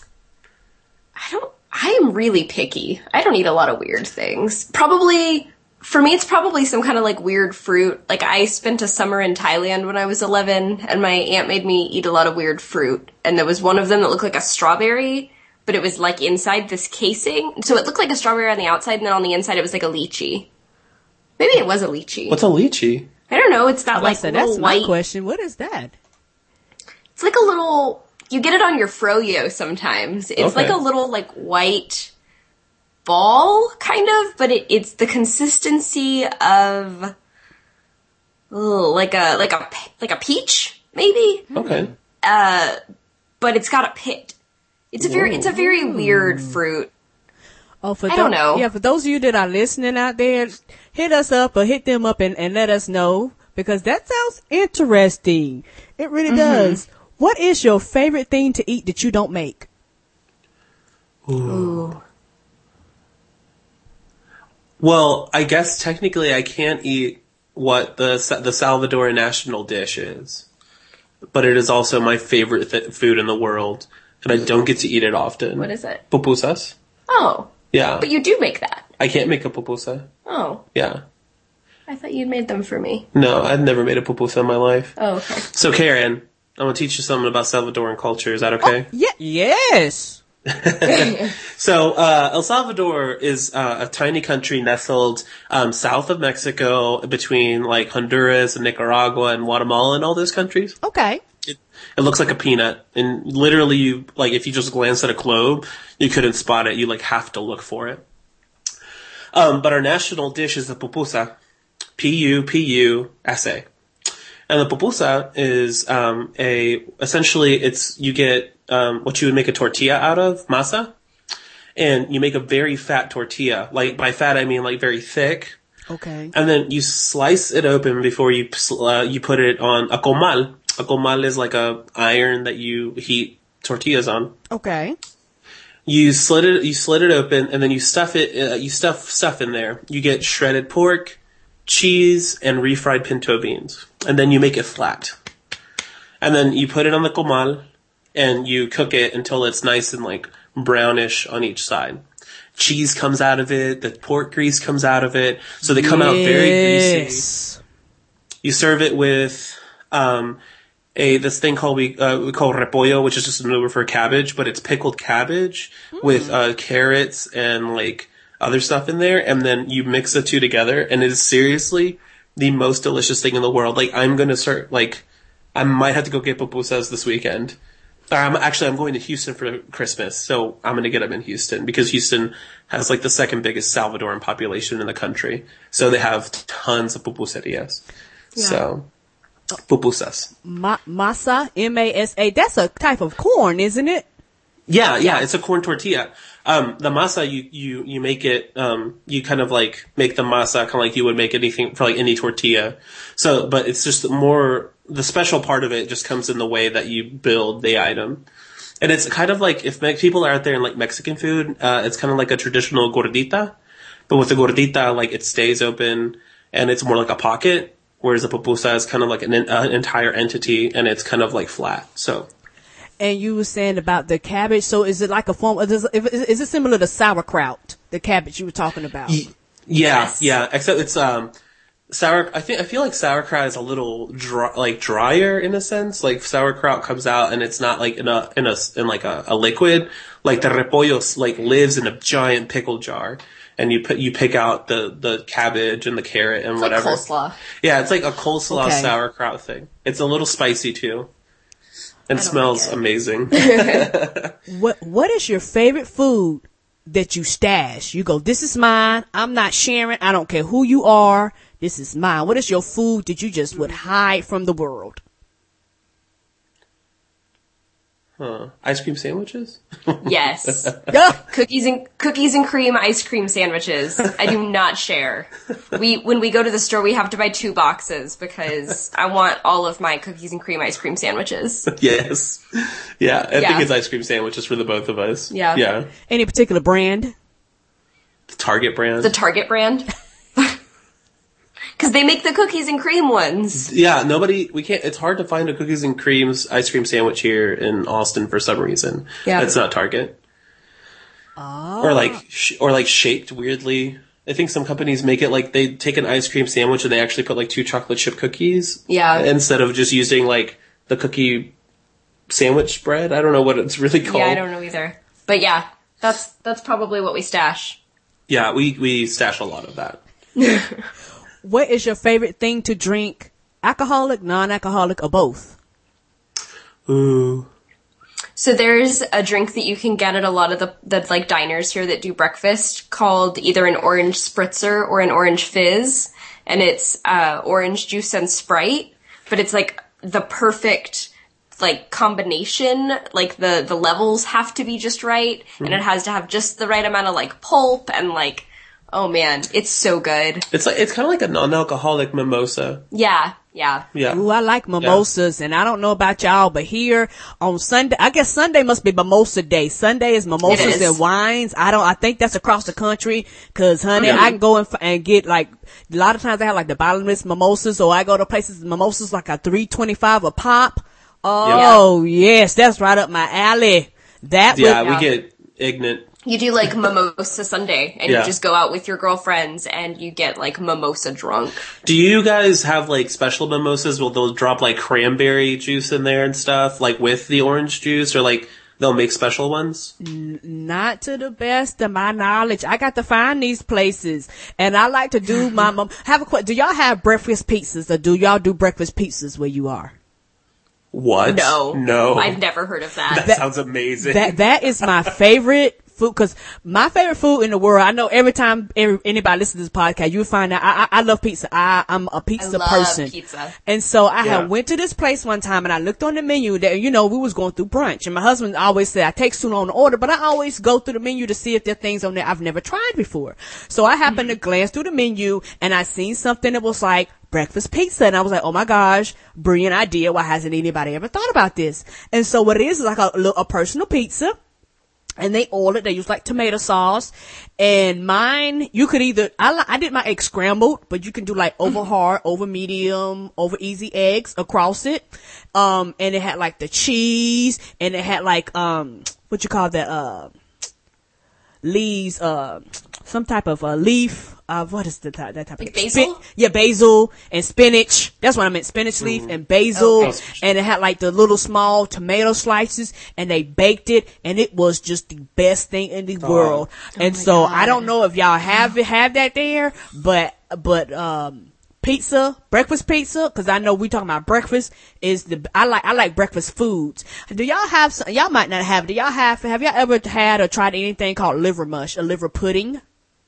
I don't. I am really picky. I don't eat a lot of weird things. Probably For me, it's probably some kind of like weird fruit. Like I spent a summer in Thailand when I was eleven, and my aunt made me eat a lot of weird fruit. And there was one of them that looked like a strawberry, but it was like inside this casing. So it looked like a strawberry on the outside, and then on the inside it was like a lychee. Maybe it was a lychee. What's a lychee? I don't know. It's got like said, little that's my white. question. What is that? It's like a little. You get it on your froyo sometimes. It's Okay. like a little like white ball, kind of, but it, it's the consistency of ugh, like a like a like a peach, maybe. Okay. But it's got a pit. It's a very it's a very weird fruit. Oh, for I don't tho- know. Yeah, for those of you that are listening out there, hit us up or hit them up and, and let us know, because that sounds interesting. It really Mm-hmm. does. What is your favorite thing to eat that you don't make? Ooh. Well, I guess technically I can't eat what the Sa- the Salvadoran national dish is, but it is also my favorite th- food in the world, and I don't get to eat it often. What is it? Pupusas. Oh, Yeah. but you do make that. I can't make a pupusa. Oh, Yeah. I thought you'd made them for me. No, I've never made a pupusa in my life. Oh, okay. So, Karen, I'm going to teach you something about Salvadoran culture. Is that okay? Yeah, yes. So, uh, El Salvador is uh, a tiny country nestled um, south of Mexico, between like Honduras and Nicaragua and Guatemala and all those countries. Okay. It, it looks like a peanut, and literally, you like if you just glance at a globe, you couldn't spot it. You like have to look for it. Um, but our national dish is the pupusa, P U P U S A, and the pupusa is um, a essentially it's you get um, what you would make a tortilla out of, masa, and you make a very fat tortilla. Like by fat, I mean like very thick. Okay. And then you slice it open before you uh, you put it on a comal. A comal is like a iron that you heat tortillas on. Okay. You slit it, you slit it open, and then you stuff it. Uh, you stuff stuff in there. You get shredded pork, cheese, and refried pinto beans, and then you make it flat. And then you put it on the comal, and you cook it until it's nice and like brownish on each side. Cheese comes out of it, the pork grease comes out of it, so they come out very greasy. Yes. You serve it with um, a this thing called we uh, we call repollo, which is just a word for cabbage, but it's pickled cabbage with uh, carrots and like other stuff in there, and then you mix the two together, and it is seriously the most delicious thing in the world. Like I'm gonna start like I might have to go get pupusas this weekend. Or I'm actually I'm going to Houston for Christmas, so I'm gonna get them in Houston because Houston has like the second biggest Salvadoran population in the country, so they have tons of pupuserias. So pupusas. Ma- masa, M A S A. That's a type of corn, isn't it? Yeah, yeah, it's a corn tortilla. Um, the masa, you, you, you make it, um, you kind of like make the masa kind of like you would make anything for like any tortilla. So, but it's just more, the special part of it just comes in the way that you build the item. And it's kind of like, if me- people are out there in like Mexican food, uh, it's kind of like a traditional gordita. But with the gordita, like it stays open and it's more like a pocket. Whereas a pupusa is kind of like an, an entire entity and it's kind of like flat. So. And you were saying about the cabbage. So is it like a form? Is it, is it similar to sauerkraut? The cabbage you were talking about. Y- Yeah, Yes. yeah. Except it's um sour. I think I feel like sauerkraut is a little dry, like drier in a sense. Like sauerkraut comes out and it's not like in a in a in like a, a liquid. Like the repollo like lives in a giant pickle jar, and you put you pick out the the cabbage and the carrot and It's whatever. like coleslaw. Yeah, it's like a coleslaw Okay. sauerkraut thing. It's a little spicy too, and I don't smells like it. amazing. What What is your favorite food that you stash? You go, this is mine. I'm not sharing. I don't care who you are. This is mine. What is your food that you just would hide from the world? Huh. Ice cream sandwiches? Yes. Yeah. Cookies and cookies and cream ice cream sandwiches. I do not share. We when we go to the store, we have to buy two boxes because I want all of my cookies and cream ice cream sandwiches. Yes. Yeah, I Yeah. think it's ice cream sandwiches for the both of us. Yeah. Yeah. Any particular brand? Target brand. The Target brand. Because they make the cookies and cream ones. Yeah, nobody, we can't, it's hard to find a cookies and creams ice cream sandwich here in Austin for some reason. Yeah. It's not Target. Or like, sh- or like shaped weirdly. I think some companies make it like they take an ice cream sandwich and they actually put like two chocolate chip cookies. Yeah. Instead of just using like the cookie sandwich bread. I don't know what it's really called. Yeah, I don't know either. But yeah, that's that's probably what we stash. Yeah, we, we stash a lot of that. What is your favorite thing to drink? Alcoholic, non-alcoholic, or both? Ooh. So there's a drink that you can get at a lot of the, the like diners here that do breakfast called either an orange spritzer or an orange fizz. And it's, uh, orange juice and Sprite, but it's like the perfect, like combination. Like the, the levels have to be just right. Mm-hmm. And it has to have just the right amount of like pulp and like, oh man, it's so good. It's like, it's kind of like a non-alcoholic mimosa. Yeah. Yeah. Yeah. Ooh, I like mimosas, yeah. And I don't know about y'all, but here on Sunday, I guess Sunday must be mimosa day. Sunday is mimosas is. and wines. I don't, I think that's across the country, cause honey, Yeah. I can go and, f- and get like, a lot of times they have like the bottomless mimosas, or I go to places, mimosas like a three twenty-five a pop. Oh, yes, that's right up my alley. That Yeah, would, we get ignorant. You do like mimosa Sunday and Yeah. you just go out with your girlfriends and you get like mimosa drunk. Do you guys have like special mimosas where they'll drop like cranberry juice in there and stuff, like with the orange juice, or like they'll make special ones? not to the best of my knowledge. I got to find these places, and I like to do my mom. Have a question. Do y'all have breakfast pizzas, or do y'all do breakfast pizzas where you are? What? No. No. I've never heard of that. That, sounds amazing. That that is my favorite food, because my favorite food in the world, I know every time every, anybody listens to this podcast, you'll find out I, I, I love pizza. I, I'm a pizza I love person. pizza. And so I Yeah. had went to this place one time and I looked on the menu that, you know, we was going through brunch, and my husband always said, I take too long to order, but I always go through the menu to see if there are things on there I've never tried before. So I happened to glance through the menu and I seen something that was like breakfast pizza, and I was like, oh my gosh, brilliant idea. Why hasn't anybody ever thought about this? And so what it is is like a, a personal pizza. And they oil it. They use like tomato sauce. And mine, you could either, I, li- I did my egg scrambled, but you can do like over hard, over medium, over easy eggs across it. Um, and it had like the cheese, and it had like, um, what you call that, uh, leaves, uh, some type of, uh, leaf. Uh, what is the type, that type Like of basil? Spin- yeah, basil and spinach. That's what I meant. Spinach leaf and basil. Okay. And it had like the little small tomato slices, and they baked it, and it was just the best thing in the world. And so I don't know if y'all have it, have that there, but, but, um, pizza, breakfast pizza, cause I know we talking about breakfast is the, I like, I like breakfast foods. Do y'all have some, y'all might not have, do y'all have, have y'all ever had or tried anything called liver mush, a liver pudding?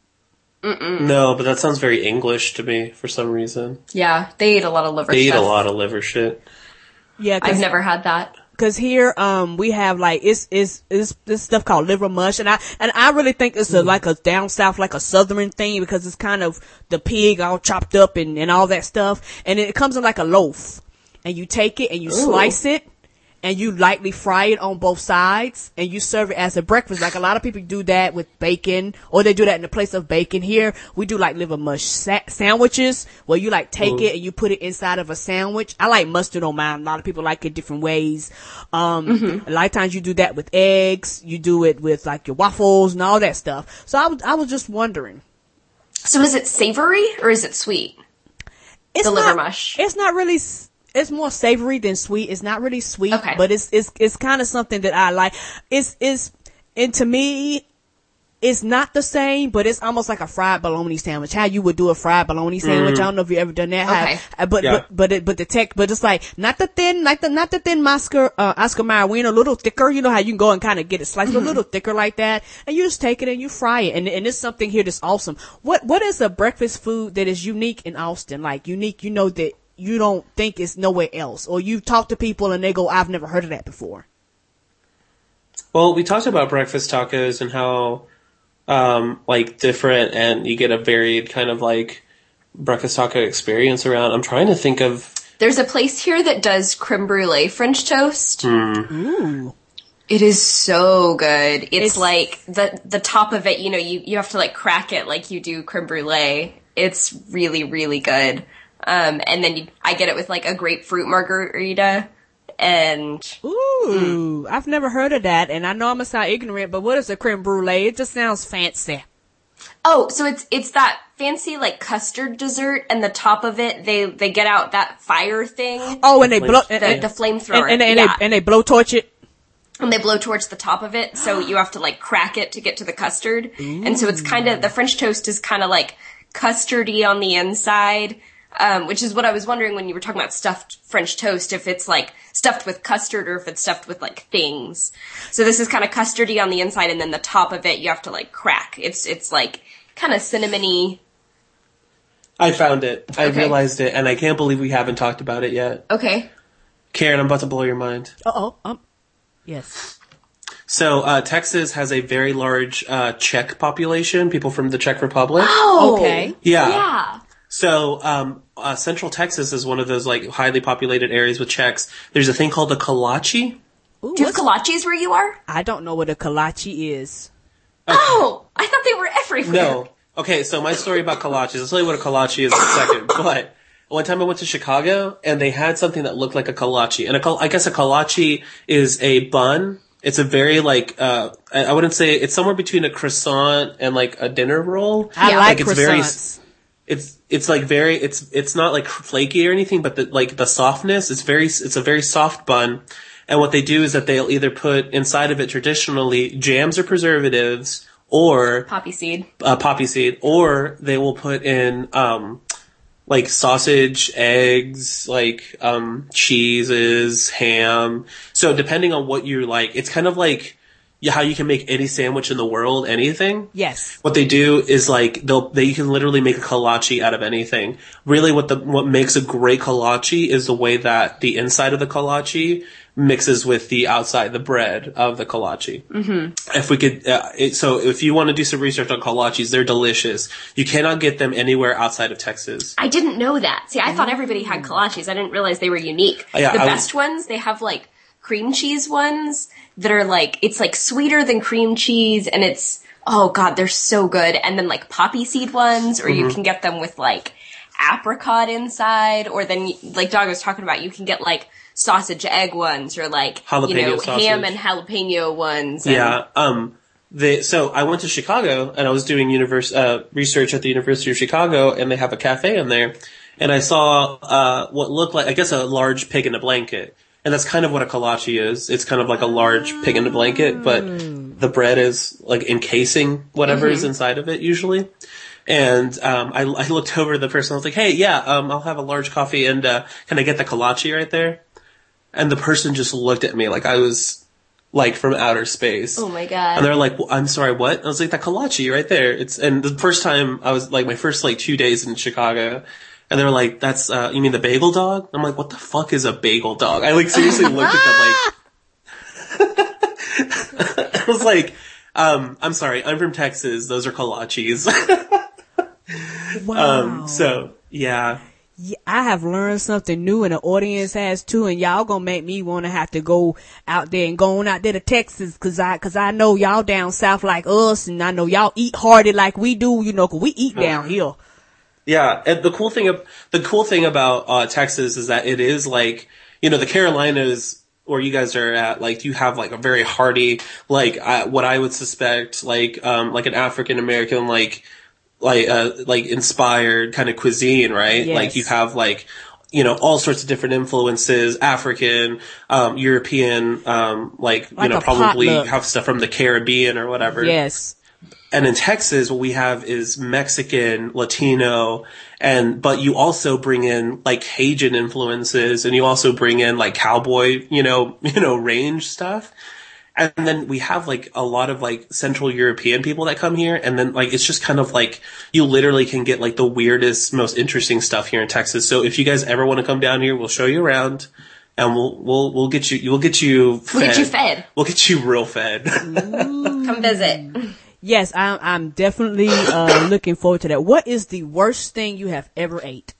No, but that sounds very English to me for some reason. Yeah, they eat a lot of liver They eat stuff. a lot of liver shit. Yeah, I've never had that. Cause here, um, we have like, it's, it's, it's this stuff called liver mush, and I, and I really think it's a, like a down south, like a southern thing, because it's kind of the pig all chopped up and, and all that stuff, and it comes in like a loaf, and you take it and you Ooh. slice it, and you lightly fry it on both sides, and you serve it as a breakfast. Like a lot of people do that with bacon, or they do that in the place of bacon. Here, we do like liver mush sa- sandwiches, where you like take Ooh. it and you put it inside of a sandwich. I like mustard on mine. A lot of people like it different ways. Um, Mm-hmm. a lot of times you do that with eggs. You do it with like your waffles and all that stuff. So I was, I was just wondering. So is it savory or is it sweet? It's The liver not- mush. It's not really, s- it's more savory than sweet. It's not really sweet, Okay. but it's, it's, it's kind of something that I like. It's, it's, and to me, it's not the same, but it's almost like a fried bologna sandwich. How you would do a fried bologna sandwich. I don't know if you ever done that. How- Okay. uh, but, Yeah. but, but, it, but the tech, but it's like, not the thin, like the, not the thin Oscar, uh, Oscar Mayer wiener, a little thicker. You know how you can go and kind of get it sliced a little thicker like that. And you just take it and you fry it. And, and it's something here that's awesome. What, what is a breakfast food that is unique in Austin? Like unique, you know, that you don't think it's nowhere else, or you talk to people and they go, I've never heard of that before. Well, we talked about breakfast tacos and how, um, like different, and you get a varied kind of like breakfast taco experience around. I'm trying to think of. There's a place here that does creme brulee French toast. Ooh. It is so good. It's, It's- like the the top of it, you know, you, you have to like crack it like you do creme brulee. It's really, really good. Um, and then you, I get it with like a grapefruit margarita. And Ooh, I've never heard of that, and I know I'm gonna sound ignorant, but what is a creme brulee? It just sounds fancy. Oh, so it's it's that fancy like custard dessert, and the top of it they they get out that fire thing, Oh, and they blow the, and, the flamethrower, and, and, and yeah. they and they blow torch it. and they blow towards the top of it, so you have to like crack it to get to the custard. Ooh. And so it's kind of, the French toast is kind of like custardy on the inside, um, which is what I was wondering when you were talking about stuffed French toast, if it's like stuffed with custard or if it's stuffed with like things. So this is kind of custardy on the inside, and then the top of it you have to like crack. It's, it's like kind of cinnamony. I found it. I Okay. realized it, and I can't believe we haven't talked about it yet. Okay. Karen, I'm about to blow your mind. Uh oh. Um. Yes. So, uh, Texas has a very large, uh, Czech population, people from the Czech Republic. Oh. Okay. Yeah. Yeah. So, um, uh, Central Texas is one of those, like, highly populated areas with Czechs. There's a thing called the kolache. Ooh, Do you have what's- kolaches where you are? I don't know what a kolache is. Oh, I thought they were everywhere. No. Okay, so my story about kolaches, I'll tell you what a kolache is in a second, but one time I went to Chicago, and they had something that looked like a kolache. And a kol- I guess a kolache is a bun. It's a very, like, uh, I I wouldn't say, it's somewhere between a croissant and, like, a dinner roll. I Yeah. like Like, it's very- croissants. It's, it's like very, it's, it's not like flaky or anything, but the, like, the softness, it's very, it's a very soft bun. And what they do is that they'll either put inside of it traditionally jams or preservatives, or Poppy seed. uh, poppy seed, or they will put in, um, like sausage, eggs, like, um, cheeses, ham. So depending on what you like, it's kind of like yeah, how you can make any sandwich in the world, anything. Yes. What they do is like, they'll, they, you can literally make a kolache out of anything. Really what the, what makes a great kolache is the way that the inside of the kolache mixes with the outside, the bread of the kolache. Mm-hmm. If we could, uh, it, so if you want to do some research on kolaches, they're delicious. You cannot get them anywhere outside of Texas. I didn't know that. See, I thought everybody had kolaches. I didn't realize they were unique. Oh, yeah, the I best ones, they have like cream cheese ones that are like, it's like sweeter than cream cheese, and it's, oh god, they're so good. And then like poppy seed ones, or mm-hmm. you can get them with like apricot inside, or then like Dog was talking about, you can get like sausage egg ones, or like, jalapeno you know, sausage. ham and jalapeno ones. And Yeah, um, the, so I went to Chicago, and I was doing univers- uh, research at the University of Chicago, and they have a cafe in there, and I saw, uh, what looked like, I guess, a large pig in a blanket. And that's kind of what a kolache is. It's kind of like a large pig in a blanket, but the bread is like encasing whatever mm-hmm. is inside of it usually. And, um, I, I looked over at the person, I was like, hey, yeah, um, I'll have a large coffee, and, uh, can I get the kolache right there? And the person just looked at me like I was, like, from outer space. Oh my god. And they're like, well, I'm sorry, what? I was like, that kolache right there. It's, and the first time I was, like, my first, like, two days in Chicago, and they were like, that's, uh, you mean the bagel dog? I'm like, what the fuck is a bagel dog? I, like, seriously looked at them like, I was like, um, I'm sorry, I'm from Texas. Those are kolaches. Wow. Um, so, yeah. Yeah, I have learned something new, and the audience has too, and y'all gonna make me want to have to go out there and go on out there to Texas, cause I, cause I know y'all down south like us, and I know y'all eat hearty like we do, you know, cause we eat down here. Yeah, and the cool thing, the cool thing about, uh, Texas is that it is like, you know, the Carolinas, where you guys are at, like, you have like a very hearty, like, uh, what I would suspect, like, um, like an African American, like, like, uh, like inspired kind of cuisine, right? Yes. Like you have like, you know, all sorts of different influences, African, um, European, um, like, Like you know, a probably potluck. have stuff from the Caribbean or whatever. Yes. And in Texas, what we have is Mexican, Latino, and, but you also bring in like Cajun influences, and you also bring in like cowboy, you know, you know, range stuff. And then we have like a lot of like Central European people that come here, and then like it's just kind of like you literally can get like the weirdest, most interesting stuff here in Texas. So if you guys ever want to come down here, we'll show you around, and we'll we'll we'll get you we'll get you fed. We'll get you fed. We'll get you real fed. Come visit. Yes, I'm, I'm definitely, uh, looking forward to that. What is the worst thing you have ever ate?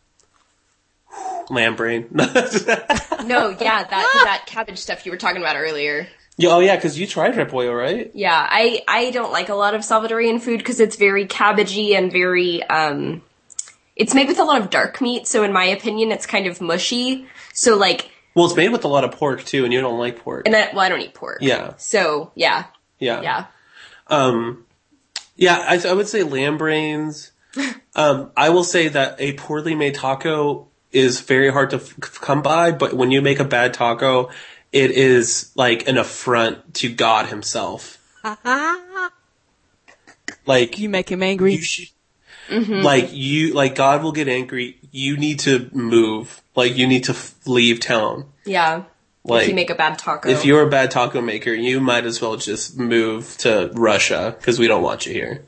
Lamb brain. No, yeah, that that cabbage stuff you were talking about earlier. Yeah, oh yeah, because you tried repollo, right? Yeah, I, I don't like a lot of Salvadorian food because it's very cabbagey and very, um, it's made with a lot of dark meat, so in my opinion, it's kind of mushy. So like, Well, it's made with a lot of pork too, and you don't like pork. and then, well, I don't eat pork. Yeah. So, yeah. Yeah. Yeah. Um, Yeah, I, I would say lamb brains. Um, I will say that a poorly made taco is very hard to f- come by, but when you make a bad taco, it is like an affront to God himself. Like, You make him angry. you should, like you, like God will get angry. You need to move. Like you need to f- leave town. Yeah. Like if you make a bad taco. if you're a bad taco maker, you might as well just move to Russia because we don't want you here.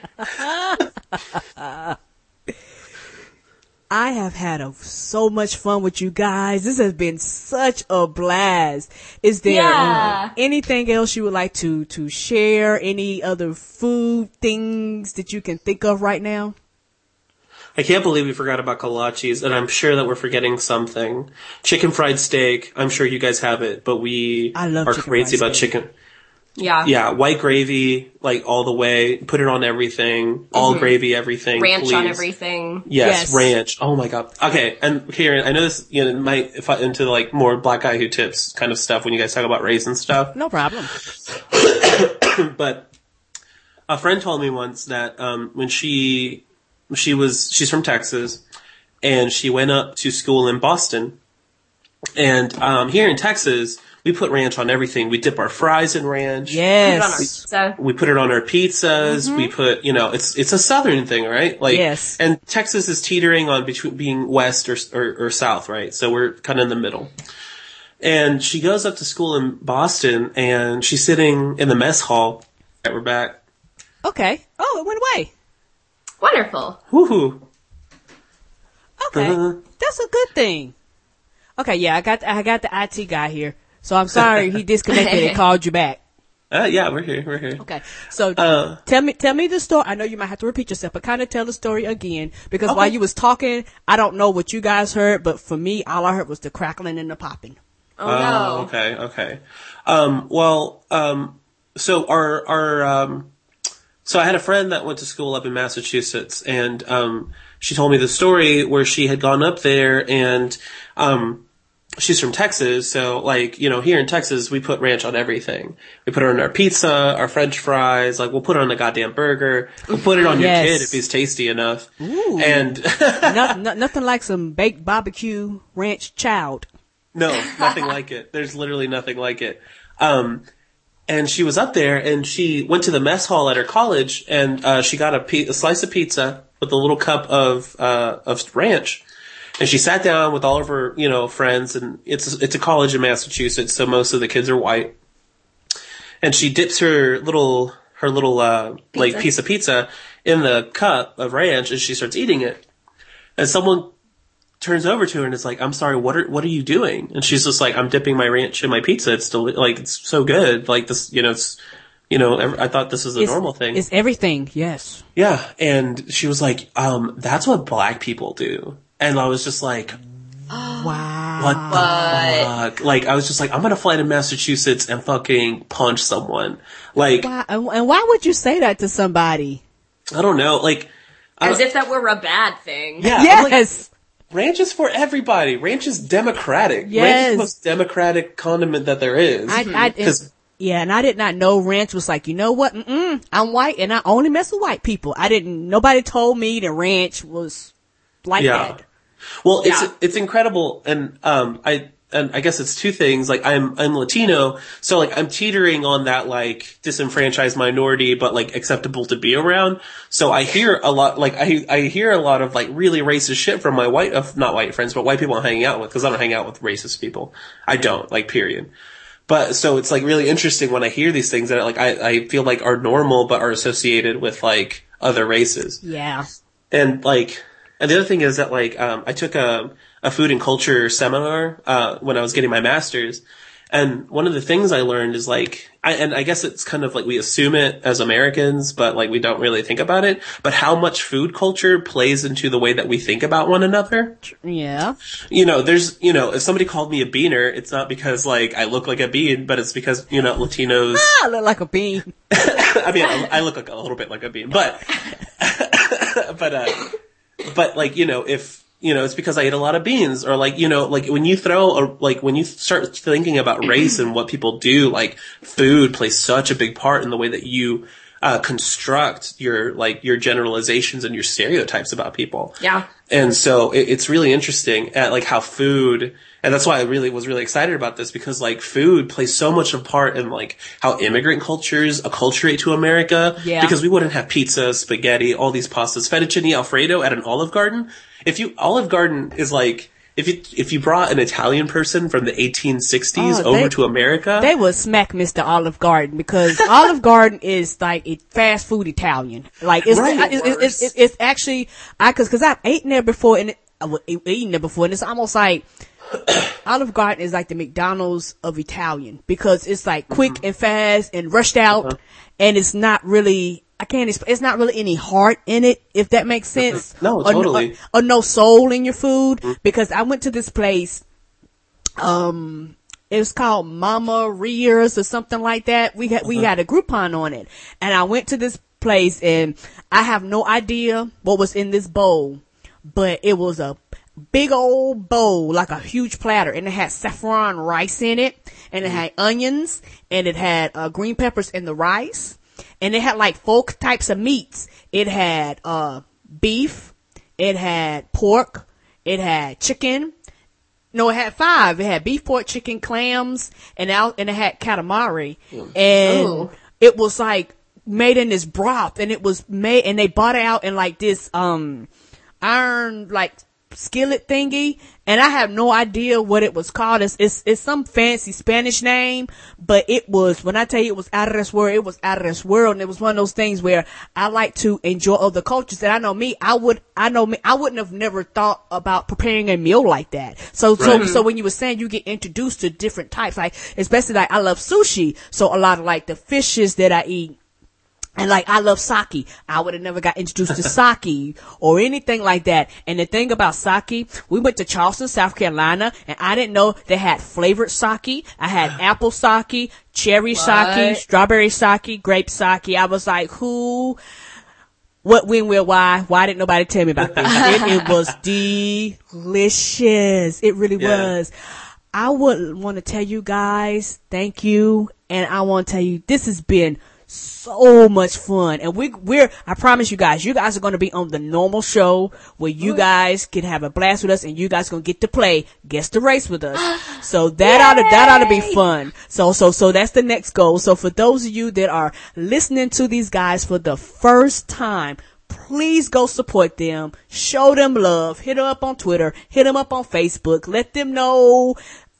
I have had a, so much fun with you guys. This has been such a blast. Is there Yeah. um, anything else you would like to, to share? Any other food things that you can think of right now? I can't believe we forgot about kolaches, and I'm sure that we're forgetting something. Chicken fried steak. I'm sure you guys have it, but we I love are chicken crazy fried about steak. chicken. yeah. Yeah, white gravy, like all the way. Put it on everything. All gravy, everything. Ranch please. on everything. Yes, Yes. ranch. Oh my god. Okay, and Karen, I know this, you know, might if I, into like more black guy who tips kind of stuff when you guys talk about race and stuff. No problem. But a friend told me once that um, when she she was she's from Texas, and she went up to school in Boston, and um, here in Texas we put ranch on everything. We dip our fries in ranch. Put it on our Yes. pizza. We put it on our pizzas. We put, you know, it's it's a southern thing, right? Like, Yes. And Texas is teetering on between being west or, or or south, right? So we're kind of in the middle. And she goes up to school in Boston, and she's sitting in the mess hall. Right, we're back. Okay. Oh, it went away. Wonderful. Woohoo! Okay. Uh-huh. That's a good thing. Okay, yeah, I got I got the I T guy here. So I'm sorry he disconnected and called you back. Uh, yeah, we're here. We're here. Okay. So Uh. tell me tell me the story. I know you might have to repeat yourself, but kind of tell the story again because Okay. while you was talking, I don't know what you guys heard, but for me all I heard was the crackling and the popping. Oh, no. Okay. Okay. Um, well, um, so our our um, so I had a friend that went to school up in Massachusetts, and um, she told me the story where she had gone up there, and um, she's from Texas, so like you know here in Texas we put ranch on everything. We put it on our pizza, our French fries, like we'll put it on a goddamn burger. We'll put it on Yes. your kid if he's tasty enough. Ooh. And no, no, nothing like some baked barbecue ranch child. no, nothing like it. There's literally nothing like it. Um, and she was up there, and she went to the mess hall at her college, and uh, she got a, pe- a slice of pizza with a little cup of uh, of ranch. And she sat down with all of her, you know, friends, and it's it's a college in Massachusetts, so most of the kids are white. And she dips her little her little uh, like Pizza. piece of pizza in the cup of ranch, and she starts eating it. And someone turns over to her and is like, "I'm sorry, what are what are you doing?" And she's just like, "I'm dipping my ranch in my pizza. It's deli- like it's so good. Like this, you know, it's you know, ev- I thought this was a It's- normal thing." It's everything, yes. Yeah, and she was like, um, "That's what black people do." And I was just like, Wow. what the fuck? Like, I was just like, I'm gonna fly to Massachusetts and fucking punch someone. Like, Why, and and why would you say that to somebody? I don't know. Like, I As don't- if that were a bad thing. yeah, I'm like, Yes. ranch is for everybody. Ranch is democratic. Ranch is Yes. the most democratic condiment that there is. I, I, and, 'Cause- yeah, and I did not know ranch was like, you know what? Mm-mm, I'm white and I only mess with white people. I didn't, nobody told me that ranch was like Yeah. that. Well, it's Yeah. it's incredible, and um, I and I guess it's two things. Like I'm I'm Latino, so like I'm teetering on that like disenfranchised minority, but like acceptable to be around. So I hear a lot, like I I hear a lot of like really racist shit from my white, uh, not white friends, but white people I'm hanging out with, because I don't hang out with racist people. I don't, like, period. But so it's like really interesting when I hear these things that like I I feel like are normal but are associated with like other races. Yeah. And like, and the other thing is that like, um, I took a, a food and culture seminar, uh, when I was getting my master's. And one of the things I learned is like, I, and I guess it's kind of like we assume it as Americans, but like we don't really think about it, but how much food culture plays into the way that we think about one another. Yeah. You know, there's, you know, if somebody called me a beaner, it's not because like I look like a bean, but it's because, you know, Latinos, I look like a bean. I mean, I, I look like a little bit like a bean, but, but, uh, but like, you know, if, you know, it's because I eat a lot of beans, or like, you know, like when you throw, or like when you start thinking about race and what people do, like food plays such a big part in the way that you, uh, construct your, like, your generalizations and your stereotypes about people. Yeah. And so it, it's really interesting at, like, how food, and that's why I really was really excited about this, because, like, food plays so much of a part in, like, how immigrant cultures acculturate to America. Yeah. Because we wouldn't have pizza, spaghetti, all these pastas, fettuccine Alfredo at an Olive Garden. If you, Olive Garden is like, if you, if you brought an Italian person from the eighteen sixties Oh, over they- to America. They would smack Mister Olive Garden because Olive Garden is like a fast food Italian. Like it's Right. it's, it's, it's, it's actually I cause cause I've eaten there before and it, I've eaten there before and it's almost like Olive Garden is like the McDonald's of Italian because it's like quick Mm-hmm. and fast and rushed out Uh-huh. and it's not really. I can't explain. It's not really any heart in it, if that makes sense. No, or, totally. Or, or no soul in your food. Because I went to this place, um, it was called Mama Ria's or something like that. We had, we had a Groupon on it. And I went to this place and I have no idea what was in this bowl, but it was a big old bowl, like a huge platter, and it had saffron rice in it, and it had onions, and it had, uh, green peppers in the rice. And it had like four types of meats. It had, uh, beef. It had pork. It had chicken. No, it had five. It had beef, pork, chicken, clams, and out, and it had calamari. And Ooh. it was like made in this broth, and it was made, and they bought it out in like this, um, iron, like, skillet thingy, and I have no idea what it was called. It's, it's, it's some fancy Spanish name, but it was, when I tell you it was out of this world, it was out of this world, and it was one of those things where I like to enjoy other cultures, and I know me, I would, I know me, I wouldn't have never thought about preparing a meal like that. So, so, Right. so when you were saying you get introduced to different types, like, especially like, I love sushi, so a lot of like the fishes that I eat, and like, I love sake. I would have never got introduced to sake or anything like that. And the thing about sake, we went to Charleston, South Carolina, and I didn't know they had flavored sake. I had apple sake, cherry sake, strawberry sake, grape sake. I was like, who, what, when, where, why? Why didn't nobody tell me about this? it, it was delicious. It really Yeah. was. I would want to tell you guys, thank you. And I want to tell you, this has been so much fun. And we, we're, I promise you guys, you guys are going to be on the normal show where you guys can have a blast with us and you guys are going to get to play Guess the Race with us. So that ought to, that ought to be fun. So, so, so that's the next goal. So for those of you that are listening to these guys for the first time, please go support them, show them love, hit them up on Twitter, hit them up on Facebook, let them know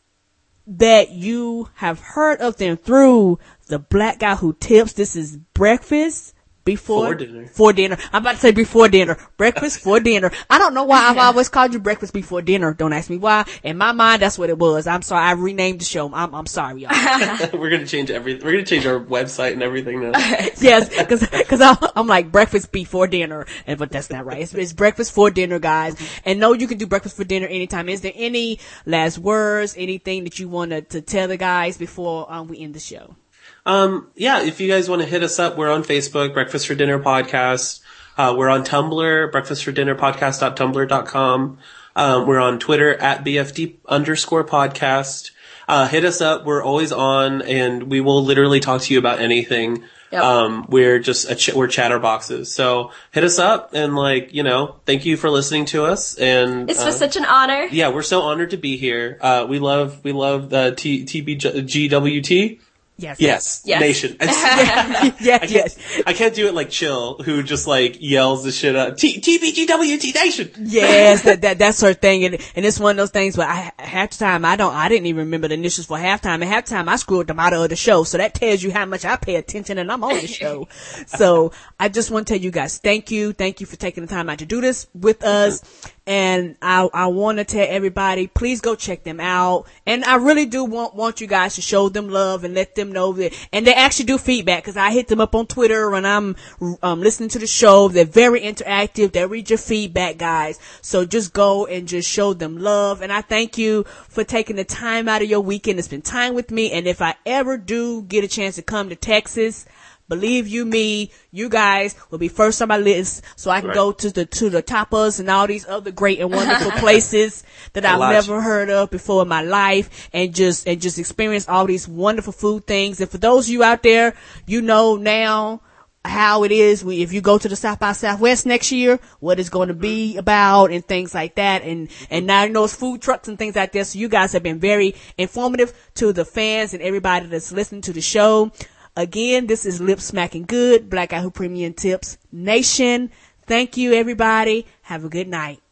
that you have heard of them through the Black Guy Who Tips. This is breakfast before For dinner. For dinner. I'm about to say before dinner. Breakfast for dinner. I don't know why I've always called you breakfast before dinner. Don't ask me why. In my mind, that's what it was. I'm sorry. I renamed the show. I'm, I'm sorry, y'all. We're gonna change everything. We're gonna change our website and everything now. Yes, because because I'm, I'm like breakfast before dinner, and but that's not right. It's, it's breakfast for dinner, guys. And no, you can do breakfast for dinner anytime. Is there any last words, anything that you want to to tell the guys before um, we end the show? Um, yeah, if you guys want to hit us up, we're on Facebook, Breakfast for Dinner Podcast. Uh, we're on Tumblr, breakfast for dinner podcast dot tumblr dot com. Um, we're on Twitter at B F D underscore podcast. Uh, hit us up. We're always on, and we will literally talk to you about anything. Yep. Um, we're just, a ch- we're chatterboxes. So hit us up and, like, you know, thank you for listening to us. And It's uh, just such an honor. yeah, we're so honored to be here. Uh, we love, we love the T, T B G W T. Yes. Yes, Yes. Nation. yes. I can't, Yes. I can't do it like Chill, who just like yells the shit out. T T B G W T Nation. Yes, that, that, that's her thing. And, and it's one of those things where I, half the time I don't, I didn't even remember the initials for halftime. And halftime I screwed the motto of the show. So that tells you how much I pay attention and I'm on the show. So I just want to tell you guys, thank you. Thank you for taking the time out to do this with us. And I, I want to tell everybody, please go check them out. And I really do want, want you guys to show them love and let them know that, and they actually do feedback because I hit them up on Twitter when I'm, um, listening to the show. They're very interactive. They read your feedback, guys. So just go and just show them love. And I thank you for taking the time out of your weekend to spend time with me. And if I ever do get a chance to come to Texas, believe you me, you guys will be first on my list, so I can Right. go to the to the tapas and all these other great and wonderful places that I've lot. never heard of before in my life, and just and just experience all these wonderful food things. And for those of you out there, you know now how it is. We, if you go to the South by Southwest next year, what it's going to be about and things like that. And, and now you know it's food trucks and things like this. So you guys have been very informative to the fans and everybody that's listening to the show. Again, this is Lip Smacking Good, Black Yahoo Premium Tips Nation. Thank you, everybody. Have a good night.